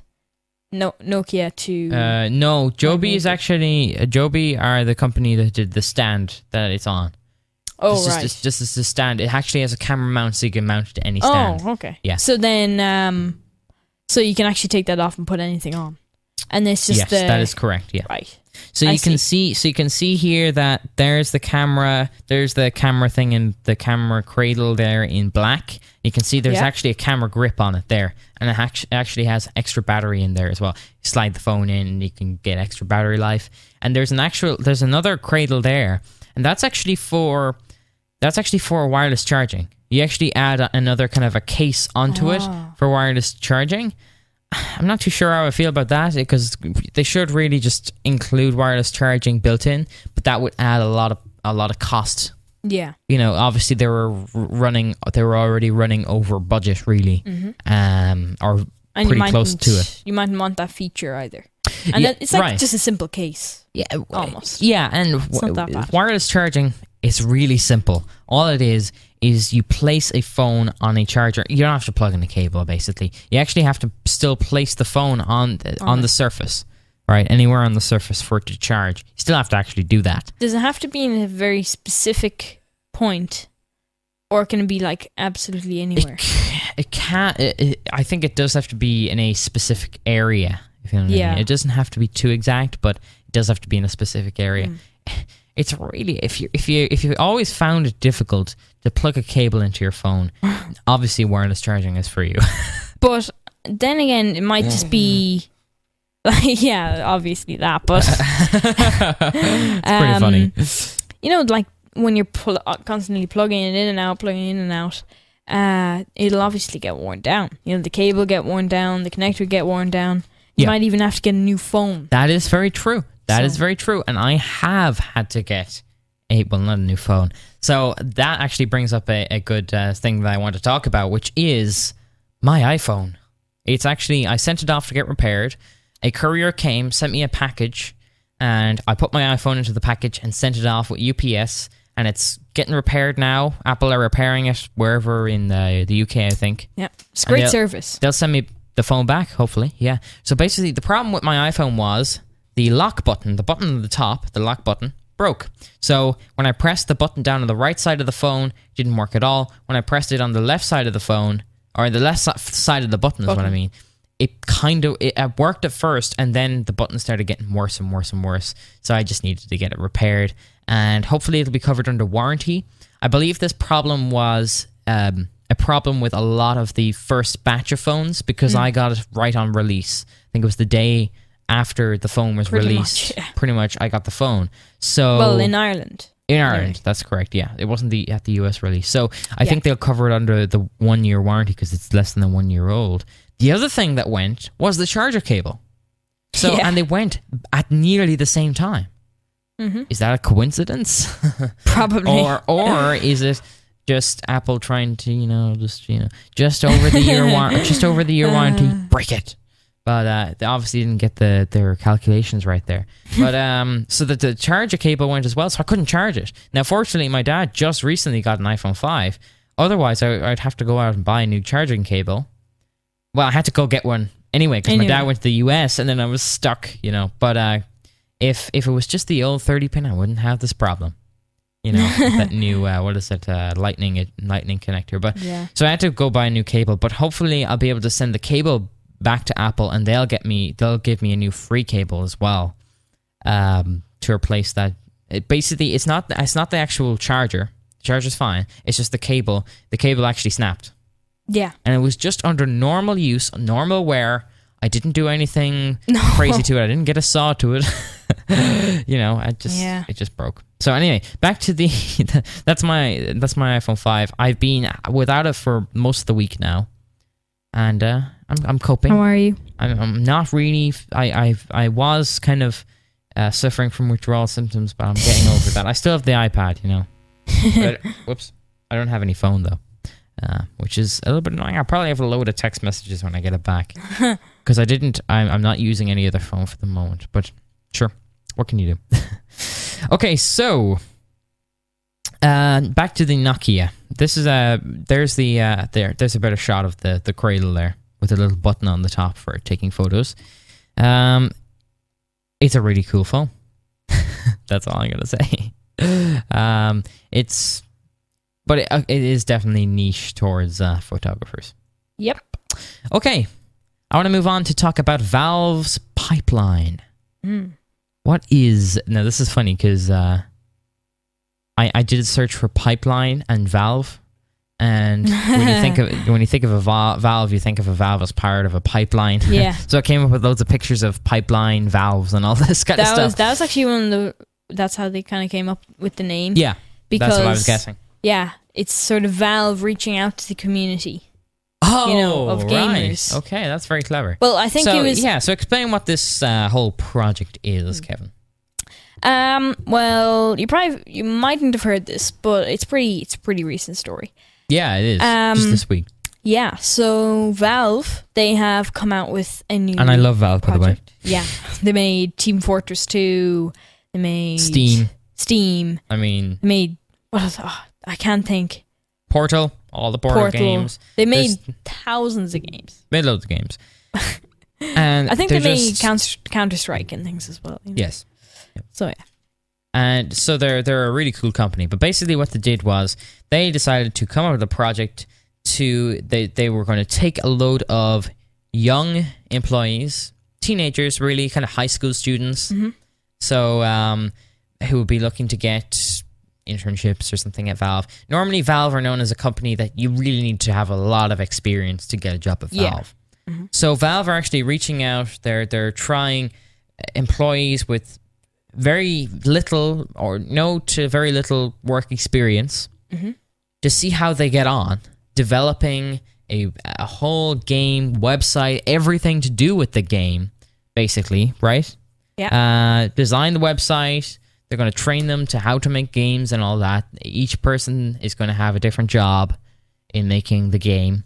Nokia to... No, Joby is actually... Joby are the company that did the stand that it's on. Oh, right. This is the stand. It actually has a camera mount, so you can mount it to any stand. Oh, okay. Yeah. So then... so you can actually take that off and put anything on. And it's just that is correct. Yeah, right. So you can see here that there's the camera thing and the camera cradle there in black. You can see there's actually a camera grip on it there, and it actually has extra battery in there as well. You slide the phone in, and you can get extra battery life. And there's another cradle there, and that's actually for wireless charging. You actually add another kind of a case onto it for wireless charging. I'm not too sure how I feel about that, because they should really just include wireless charging built in, but that would add a lot of cost. Yeah. Obviously they were already running over budget, really, or pretty close to it. You mightn't want that feature either. And it's like just a simple case. Yeah, almost. Yeah, and it's not that bad. Wireless charging is really simple. All it is you place a phone on a charger. You don't have to plug in a cable, basically. You actually have to still place the phone on the surface. right? Anywhere on the surface for it to charge. You still have to actually do that. Does it have to be in a very specific point, or can it be like absolutely anywhere? It can't. I think it does have to be in a specific area. If you know what I mean. It doesn't have to be too exact, but it does have to be in a specific area. It's really if you always found it difficult to plug a cable into your phone, obviously wireless charging is for you. But then again, it might just be like, yeah, obviously that. But it's pretty funny. You know, like when you're constantly plugging it in and out, it'll obviously get worn down. You know, the cable get worn down, the connector get worn down. You might even have to get a new phone. That is very true. That is very true. And I have had to get not a new phone. So that actually brings up a good thing that I want to talk about, which is my iPhone. It's actually, I sent it off to get repaired. A courier came, sent me a package, and I put my iPhone into the package and sent it off with UPS, and it's getting repaired now. Apple are repairing it wherever in the UK, I think. Yeah, it's great service. They'll send me the phone back, hopefully. Yeah. So basically, the problem with my iPhone was the lock button, the button at the top, the lock button, broke. So when I pressed the button down on the right side of the phone, it didn't work at all. When I pressed it on the left side of the phone, or the left side of the button is what I mean, it worked at first, and then the button started getting worse and worse and worse. So I just needed to get it repaired, and hopefully it'll be covered under warranty. I believe this problem was a problem with a lot of the first batch of phones, because I got it right on release. I think it was the day after the phone was released. Pretty much, I got the phone. So, well, in Ireland. In Ireland, that's correct, yeah. It wasn't at the US release. So I think they'll cover it under the 1 year warranty because it's less than 1 year old. The other thing that went was the charger cable. So and they went at nearly the same time. Is that a coincidence? Probably. or is it just Apple trying to, just over the year warranty, break it? But they obviously didn't get their calculations right there. But so that the charger cable went as well, so I couldn't charge it. Now, fortunately, my dad just recently got an iPhone 5. Otherwise, I'd have to go out and buy a new charging cable. Well, I had to go get one anyway, because my dad went to the US, and then I was stuck, But if it was just the old 30-pin, I wouldn't have this problem. That new, lightning connector. But so I had to go buy a new cable, but hopefully I'll be able to send the cable back to Apple, and they'll give me a new free cable as well, to replace that. It's not the actual charger. The charger's fine. It's just the cable. The cable actually snapped. Yeah. And it was just under normal use, normal wear. I didn't do anything crazy to it. I didn't get a saw to it. It just broke. So anyway, back to that's my iPhone 5. I've been without it for most of the week now. And I'm coping. How are you? I'm not really. I was kind of suffering from withdrawal symptoms, but I'm getting over that. I still have the iPad, But, whoops, I don't have any phone though, which is a little bit annoying. I'll probably have a load of text messages when I get it back, because I'm not using any other phone for the moment. But sure, what can you do? Okay, so back to the Nokia. This is there's a better shot of the cradle there with a little button on the top for taking photos. It's a really cool phone. That's all I'm gonna say. But it is definitely niche towards photographers. Yep. Okay, I want to move on to talk about Valve's pipeline. What is now? This is funny because I did a search for pipeline and valve, and when you think of a valve, you think of a valve as part of a pipeline. Yeah. So I came up with loads of pictures of pipeline valves and all this kind of stuff. That was actually that's how they kind of came up with the name. Yeah, because that's what I was guessing. Yeah, it's sort of Valve reaching out to the community. Of gamers. Right. Okay, that's very clever. Well, I think it was... Yeah, so explain what this whole project is, Kevin. Well, you mightn't have heard this, but it's a pretty recent story. Yeah, it is. Just this week. Yeah, so Valve, they have come out with a new And I love Valve, project. by the way. Yeah, they made Team Fortress 2, they made... Steam. I mean... They made... What else? I can't think. Portal, all the Portal games. They made thousands of games. Made loads of games. And I think they they're made just- Counter-Strike and things as well. Yes. So yeah. And so they're a really cool company. But basically what they did was they decided to come up with a project they were going to take a load of young employees, teenagers really, kind of high school students. Mm-hmm. So who would be looking to get internships or something at Valve. Normally Valve are known as a company that you really need to have a lot of experience to get a job at Valve. Yeah. Mm-hmm. So Valve are actually reaching out. They're trying employees with very little or no to very little work experience to see how they get on developing a whole game website, everything to do with the game, basically, right? Yeah. Design the website. They're going to train them to how to make games and all that. Each person is going to have a different job in making the game.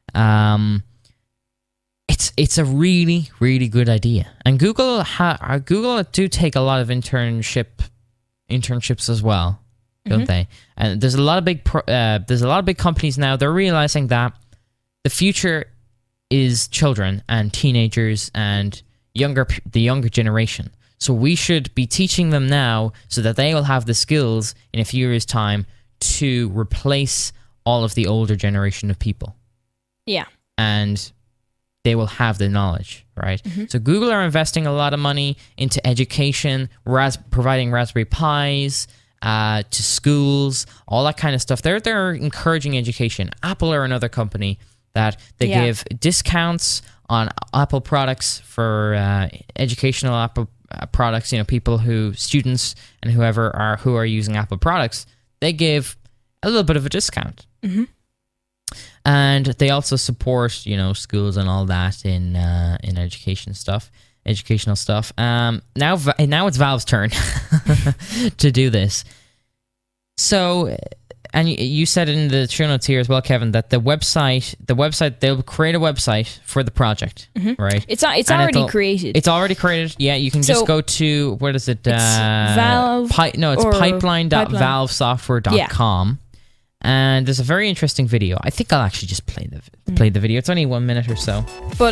It's a really, really good idea. And Google do take a lot of internships as well, don't they? And there's a lot of big companies now. They're realizing that the future is children and teenagers and the younger generation. So we should be teaching them now so that they will have the skills in a few years' time to replace all of the older generation of people. Yeah. And they will have the knowledge, right? So Google are investing a lot of money into education, providing Raspberry Pis to schools, all that kind of stuff. They're encouraging education. Apple are another company that they give discounts on Apple products for educational Apple products. Students and who are using Apple products, they give a little bit of a discount. And they also support, schools and all that in educational stuff. Now it's Valve's turn to do this. So, and you said in the show notes here as well, Kevin, that the website they'll create a website for the project, right? It's already created. It's already created. Yeah, you can just go to where is it? Valve. It's pipeline.valvesoftware.com. And there's a very interesting video. I think I'll actually just play the video. It's only 1 minute or so. But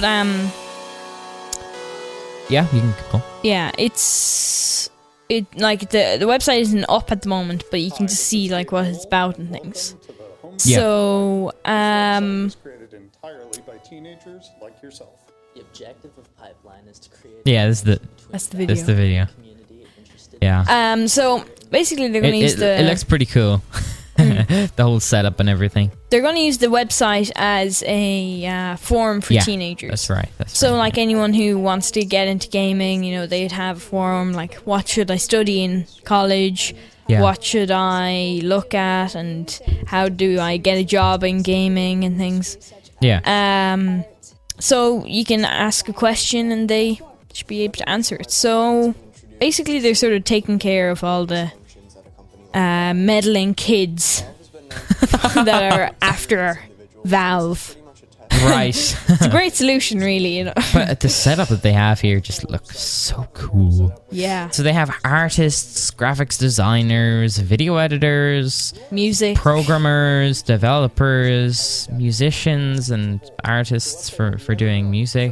yeah, you can go. Yeah, the website isn't up at the moment, but you can just see like what it's about and things. Yeah. So It's created entirely by teenagers like yourself. The objective of Pipeline is to create that's the video. That's the video. community interested Yeah. So basically, they're going to use It looks pretty cool. The whole setup and everything. They're going to use the website as a forum for teenagers. That's right. So, like anyone who wants to get into gaming, they'd have a forum like, what should I study in college? Yeah. What should I look at? And how do I get a job in gaming and things? Yeah. So you can ask a question and they should be able to answer it. So basically, they're sort of taking care of all the meddling kids that are after Valve. Right. It's a great solution, really. But the setup that they have here just looks so cool. Yeah. So they have artists, graphics designers, video editors, Music. programmers, developers, musicians, and artists for doing music.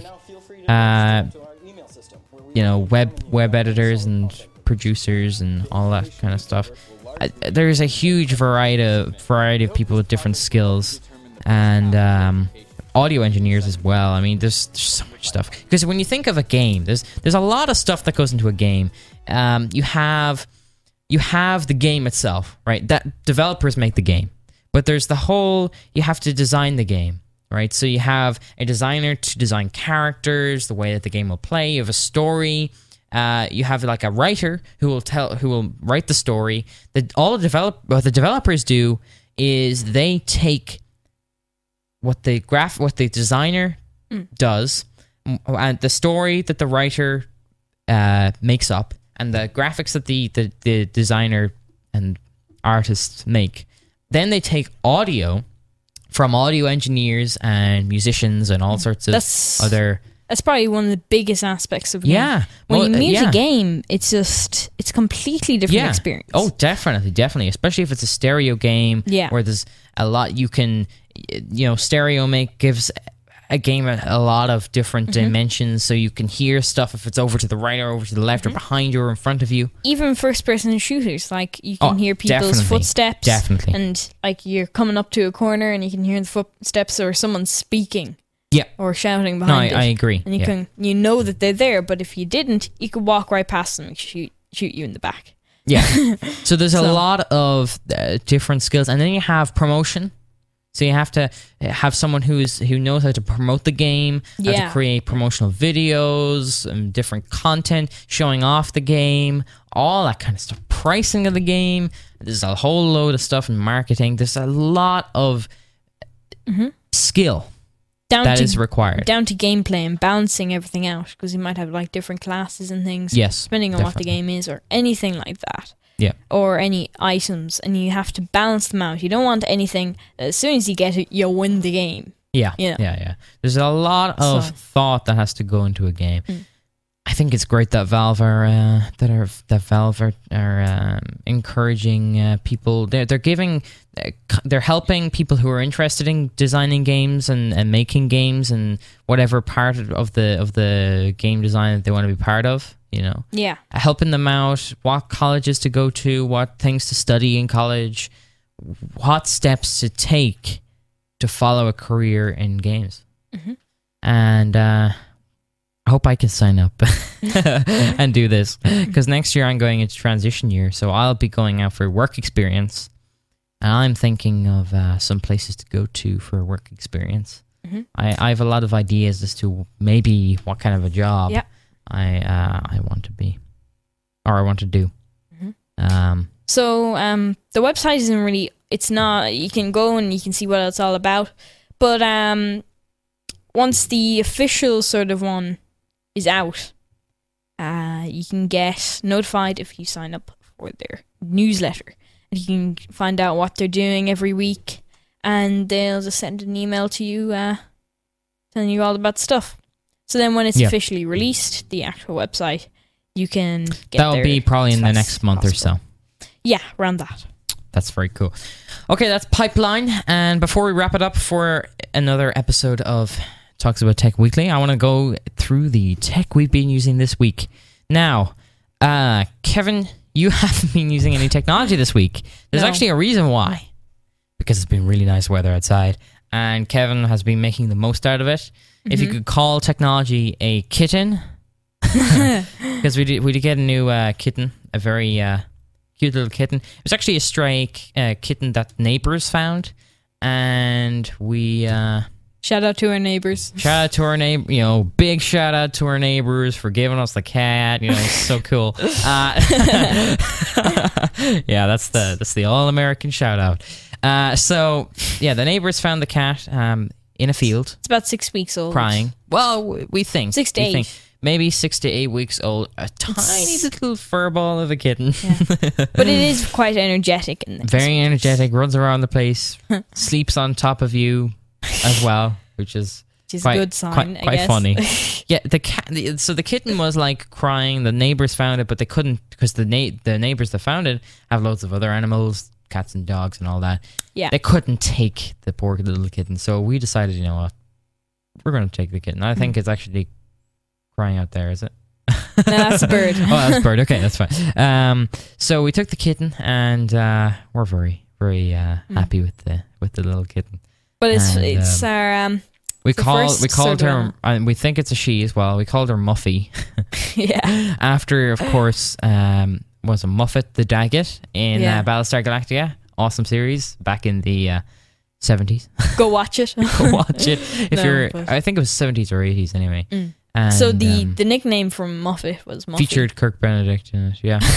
Web editors and producers and all that kind of stuff. There's a huge variety of people with different skills, and audio engineers as well. I mean, there's so much stuff. Because when you think of a game, there's a lot of stuff that goes into a game. You have the game itself, right? That developers make the game, but there's you have to design the game, right? So you have a designer to design characters, the way that the game will play. You have a story. You have like a writer who will write the story. What the developers do is they take what the designer does, and the story that the writer makes up, and the graphics that the designer and artists make. Then they take audio from audio engineers and musicians and all sorts of other. That's probably one of the biggest aspects of a game. Yeah. When you mute a game, it's a completely different experience. Oh, definitely. Especially if it's a stereo game where there's a lot you can, stereo gives a game a lot of different dimensions, so you can hear stuff if it's over to the right or over to the left or behind you or in front of you. Even first-person shooters, like you can hear people's definitely, footsteps. definitely. And like you're coming up to a corner and you can hear the footsteps or someone speaking. Yeah. Or shouting No, behind I it. agree. And you know that they're there, but if you didn't, you could walk right past them and shoot you in the back. Yeah. So there's a So- lot of different skills, and then you have promotion. So you have to have someone who knows how to promote the game, how to Yeah. create promotional videos and different content, showing off the game, all that kind of stuff. Pricing of the game. There's a whole load of stuff in marketing. There's a lot of skill that is required. Down to gameplay and balancing everything out, because you might have like different classes and things. Yes, depending on what the definitely. game is or anything like that. Yeah. Or any items, and you have to balance them out. You don't want anything that as soon as you get it, you win the game. Yeah, Yeah. yeah. There's a lot of So- thought that has to go into a game. I think it's great that Valve are encouraging people. They're helping people who are interested in designing games and making games and whatever part of the game design that they want to be part of. You know, Yeah. helping them out, what colleges to go to, what things to study in college, what steps to take to follow a career in games. And I hope I can sign up and do this, because next year I'm going into transition year, so I'll be going out for work experience, and I'm thinking of some places to go to for a work experience. I have a lot of ideas as to maybe what kind of a job Yeah. I want to be, or I want to do. So the website isn't really. It's not. You can go and you can see what it's all about, but once the official sort of one is out, you can get notified if you sign up for their newsletter. And you can find out what they're doing every week, and they'll just send an email to you telling you all about stuff. So then when it's Yeah. officially released, the actual website, you can get That'll there be probably in the as next month possible. or so. Yeah, around that. That's very cool. Okay, that's Pipeline. And before we wrap it up for another episode of Talks About Tech Weekly, I want to go through the tech we've been using this week. Now, Kevin, you haven't been using any technology this week. There's No. actually a reason why. Because it's been really nice weather outside, and Kevin has been making the most out of it. If you could call technology a kitten, because we did get a new kitten, a very cute little kitten. It was actually a stray kitten that neighbors found, and we Shout out to our neighbors. shout out to our neighbor. Big shout out to our neighbors for giving us the cat. It's so cool. Yeah, that's the all American shout out. So yeah, the neighbors found the cat in a field, It's about 6 weeks old. crying. Well, we think 6 to we 8. think maybe 6 to 8 weeks old. A tiny little furball of a kitten. But it is quite energetic in this. Very energetic, runs around the place, sleeps on top of you as well, which is Which is quite, a good sign, quite, I quite guess. funny. Yeah, the cat. So the kitten was like crying. The neighbors found it, but they couldn't, because the neighbors that found it have loads of other animals, cats and dogs and all that. Yeah. They couldn't take the poor little kitten, so we decided, you know what, we're going to take the kitten. I think it's actually crying out there, is it? No, that's a bird. Oh, that's a bird. Okay, that's fine. So we took the kitten, and we're very, very happy with the little kitten. But it's And, our We The called first her, sort of- and we think it's a she as well. We called her Muffy yeah. after, of course, was a Muffet the Daggett in Yeah. Battlestar Galactica. Awesome series back in the 70s. Go watch it. Go watch it if No, you're. but- I think it was 70s or 80s anyway. And, So the nickname from Muffet was Muffy. featured Kirk Benedict in it. Yeah,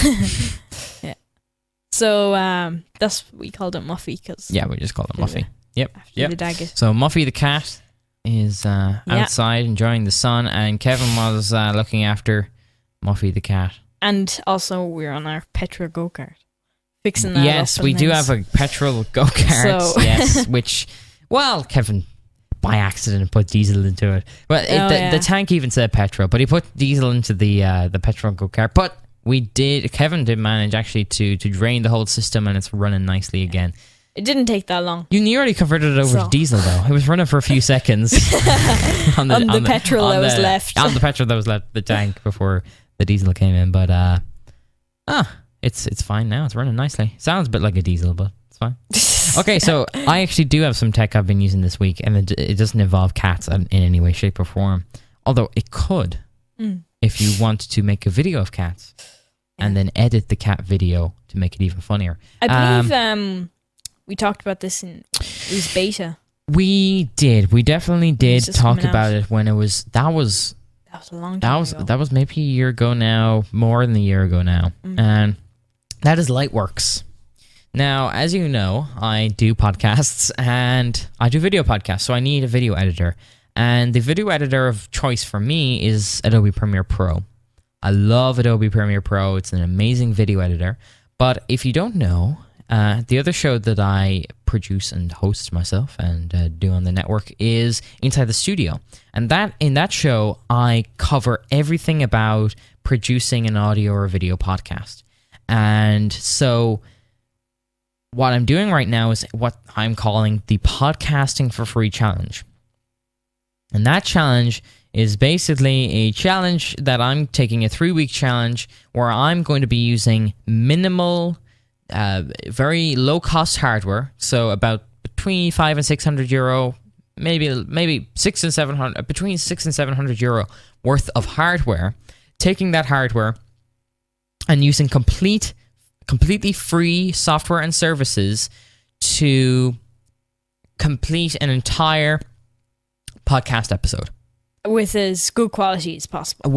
So that's we called it Muffy because yeah. We just called it Muffy. Yep. after the Daggett. So Muffy the cat is outside enjoying the sun, and Kevin was looking after Muffy the cat. And also we're on our Petra go-kart. Fixing that Yes, up we and do things. have a petrol go-kart. So- Yes, which, well, Kevin by accident put diesel into it. Well, yeah. the tank even said petrol, but he put diesel into the petrol go-kart. But Kevin did manage actually to drain the whole system, and it's running nicely again. It didn't take that long. You nearly converted it over So. to diesel, though. It was running for a few seconds On the petrol that was left. On the petrol that was left the tank before the diesel came in. But it's fine now. It's running nicely. Sounds a bit like a diesel, but it's fine. Okay, so I actually do have some tech I've been using this week, and it doesn't involve cats in any way, shape, or form. Although it could, if you want to make a video of cats and then edit the cat video to make it even funnier. I believe we talked about this in it was beta. We did. We definitely did just talk coming about out. it when it was. That was That was a long time ago. that was maybe a year ago now, more than a year ago now, and that is Lightworks. Now, as you know, I do podcasts and I do video podcasts, so I need a video editor. And the video editor of choice for me is Adobe Premiere Pro. I love Adobe Premiere Pro. It's an amazing video editor. But if you don't know, the other show that I produce and host myself and do on the network is Inside the Studio. And in that show, I cover everything about producing an audio or video podcast. And so what I'm doing right now is what I'm calling the Podcasting for Free Challenge. And that challenge is basically a challenge that I'm taking, a 3-week challenge where I'm going to be using minimal, very low-cost hardware. So about between 500 and 600 euro, maybe 6 and 700, between 6 and 700 euro worth of hardware. Taking that hardware and using completely free software and services to complete an entire podcast episode with as good quality as possible.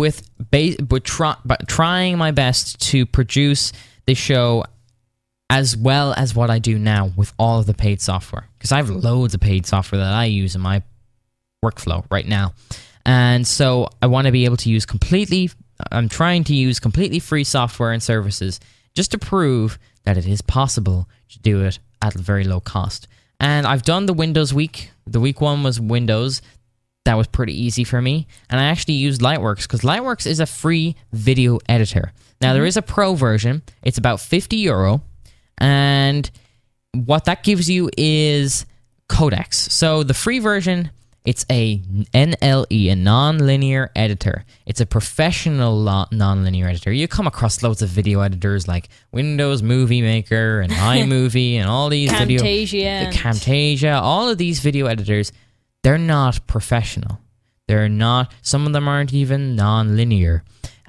But trying my best to produce the show as well as what I do now with all of the paid software, because I have loads of paid software that I use in my workflow right now, and so I want to be able to use I'm trying to use completely free software and services just to prove that it is possible to do it at a very low cost. And I've done the Windows week. The week 1 was Windows. That was pretty easy for me. And I actually used Lightworks because Lightworks is a free video editor. Now, there is a pro version. It's about €50. And what that gives you is codecs. So the free version, it's a NLE, a non-linear editor. It's a professional non-linear editor. You come across loads of video editors like Windows Movie Maker and iMovie and all these Camtasia, all of these video editors. They're not professional. They're not. Some of them aren't even non-linear.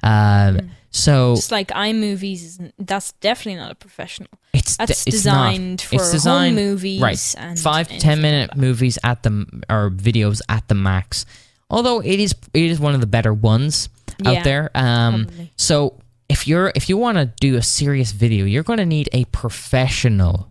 So just like iMovies, that's definitely not a professional. That's it's designed not. for It's designed, home movies, right? and 5 to 10 minute like movies or videos at the max. Although it is one of the better ones out there. probably. So if you want to do a serious video, you're going to need a professional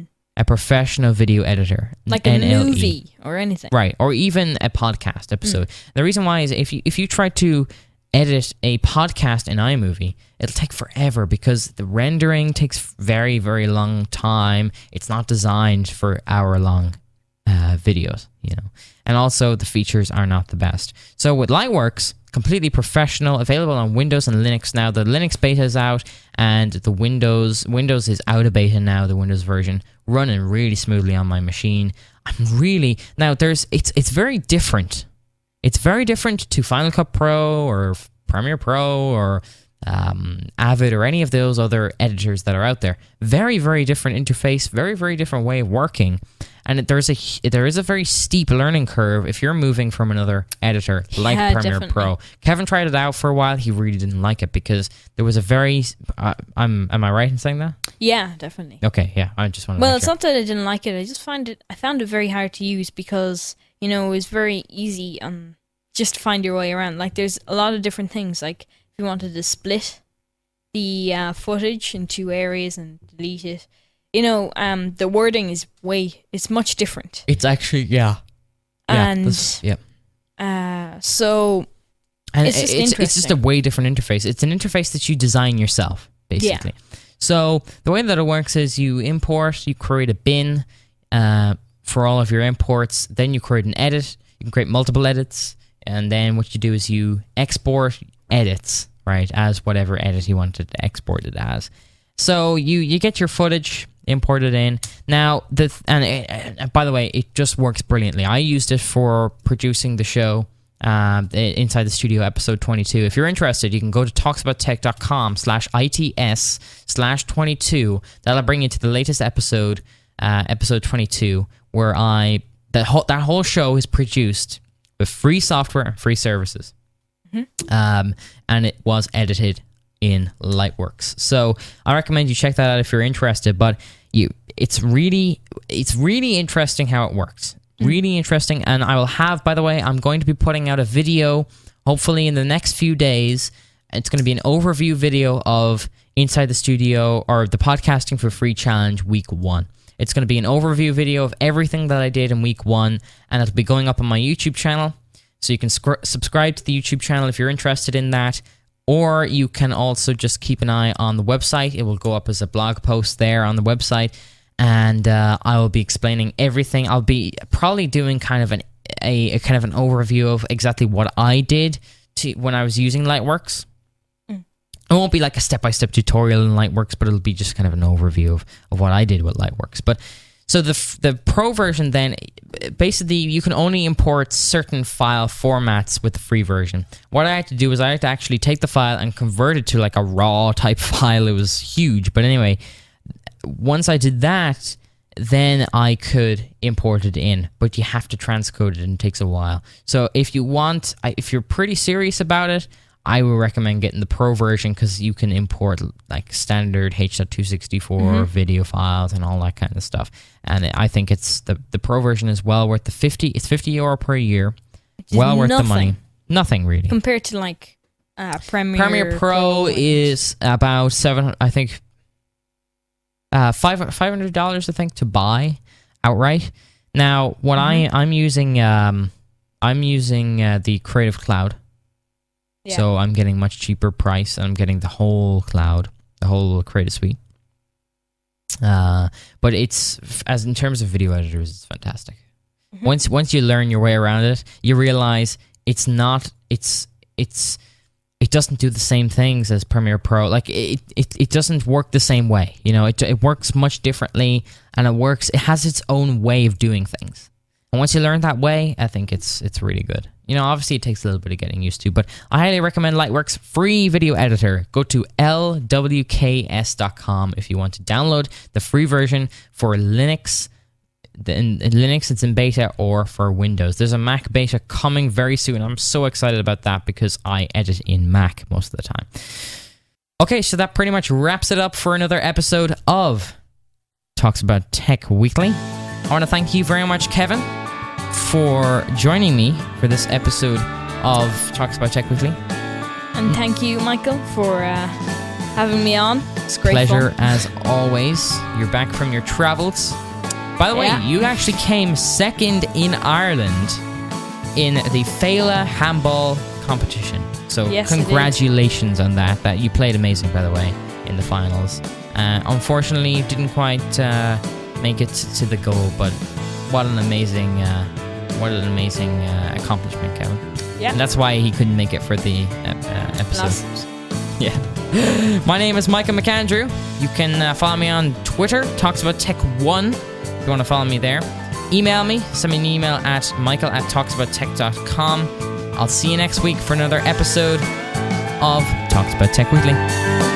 video editor, like NLE. a movie or anything, right? Or even a podcast episode. The reason why is if you try to edit a podcast in iMovie, it'll take forever because the rendering takes very, very long time. It's not designed for hour-long videos, and also the features are not the best. So with Lightworks, completely professional, available on Windows and Linux now. The Linux beta is out, and the Windows is out of beta now. The Windows version running really smoothly on my machine. It's very different. It's very different to Final Cut Pro or Premiere Pro or Avid or any of those other editors that are out there. Very, very different interface, very, very different way of working. And there is a very steep learning curve if you're moving from another editor like Premiere definitely. Pro. Kevin tried it out for a while. He really didn't like it because there was a very... am I right in saying that? Yeah, definitely. Okay, yeah. I just want to Well, it's not that I didn't like it. I just I found it very hard to use because, it was very easy just to find your way around. Like, there's a lot of different things. Like, if you wanted to split the footage in 2 areas and delete it, the wording is it's much different. It's actually, yeah. And yeah. so And it's just interesting. It's just a way different interface. It's an interface that you design yourself, basically. Yeah. So the way that it works is you create a bin for all of your imports, then you create an edit. You can create multiple edits, and then what you do is you export edits, right, as whatever edit you wanted to export it as. So you get your footage. import it in. Now, by the way, it just works brilliantly. I used it for producing the show, Inside the Studio episode 22. If you're interested, you can go to talksabout.tech.com/ITS/22. That'll bring you to the latest episode, episode 22, where that whole show is produced with free software and free services. And it was edited in Lightworks. So I recommend you check that out if you're interested. But it's really interesting how it works. Really interesting. And I will have, by the way, I'm going to be putting out a video hopefully in the next few days. It's going to be an overview video of Inside the Studio, or the Podcasting for Free Challenge week 1. It's going to be an overview video of everything that I did in week 1, and it'll be going up on my YouTube channel. So you can subscribe to the YouTube channel if you're interested in that, or you can also just keep an eye on the website. It will go up as a blog post there on the website, and I will be explaining everything. I'll be probably doing kind of an overview of exactly what I did when I was using Lightworks. It won't be like a step-by-step tutorial in Lightworks, but it'll be just kind of an overview of what I did with Lightworks. But so the Pro version then, basically you can only import certain file formats with the free version. What I had to do was I had to actually take the file and convert it to like a raw type file. It was huge. But anyway, once I did that, then I could import it in, but you have to transcode it and it takes a while. So if you're pretty serious about it, I would recommend getting the Pro version, because you can import like standard H.264 video files and all that kind of stuff. And I think it's the Pro version is well worth the €50 € per year. Well worth the money. Nothing really compared to like Premiere. Premiere Pro is about $500, I think, to buy outright. Now, what I'm using the Creative Cloud. Yeah. So I'm getting much cheaper price, and I'm getting the whole cloud, the whole Creative Suite. But it's, as in terms of video editors, it's fantastic. Once you learn your way around it, you realize it doesn't do the same things as Premiere Pro. Like it doesn't work the same way. You know, it works much differently, and it has its own way of doing things. And once you learn that way, I think it's really good. You know, obviously it takes a little bit of getting used to, but I highly recommend Lightworks free video editor. Go to lwks.com if you want to download the free version for Linux. In Linux, it's in beta, or for Windows. There's a Mac beta coming very soon. I'm so excited about that because I edit in Mac most of the time. Okay, so that pretty much wraps it up for another episode of Talks About Tech Weekly. I want to thank you very much, Kevin, for joining me for this episode of Talks About Tech Weekly. And thank you, Michael, for having me on. It's great pleasure fun. As always. You're back from your travels. By the way, you actually came second in Ireland in the Fela handball competition. So congratulations on that. That you played amazing, by the way, in the finals. Unfortunately, you didn't quite make it to the goal, but what an amazing accomplishment, Kevin. Yeah. And that's why he couldn't make it for the episode. Yeah. My name is Micah McAndrew. You can follow me on Twitter, TalksAboutTech1, if you want to follow me there. Email me, send me an email at michael@talksabouttech.com. I'll see you next week for another episode of Talks About Tech Weekly.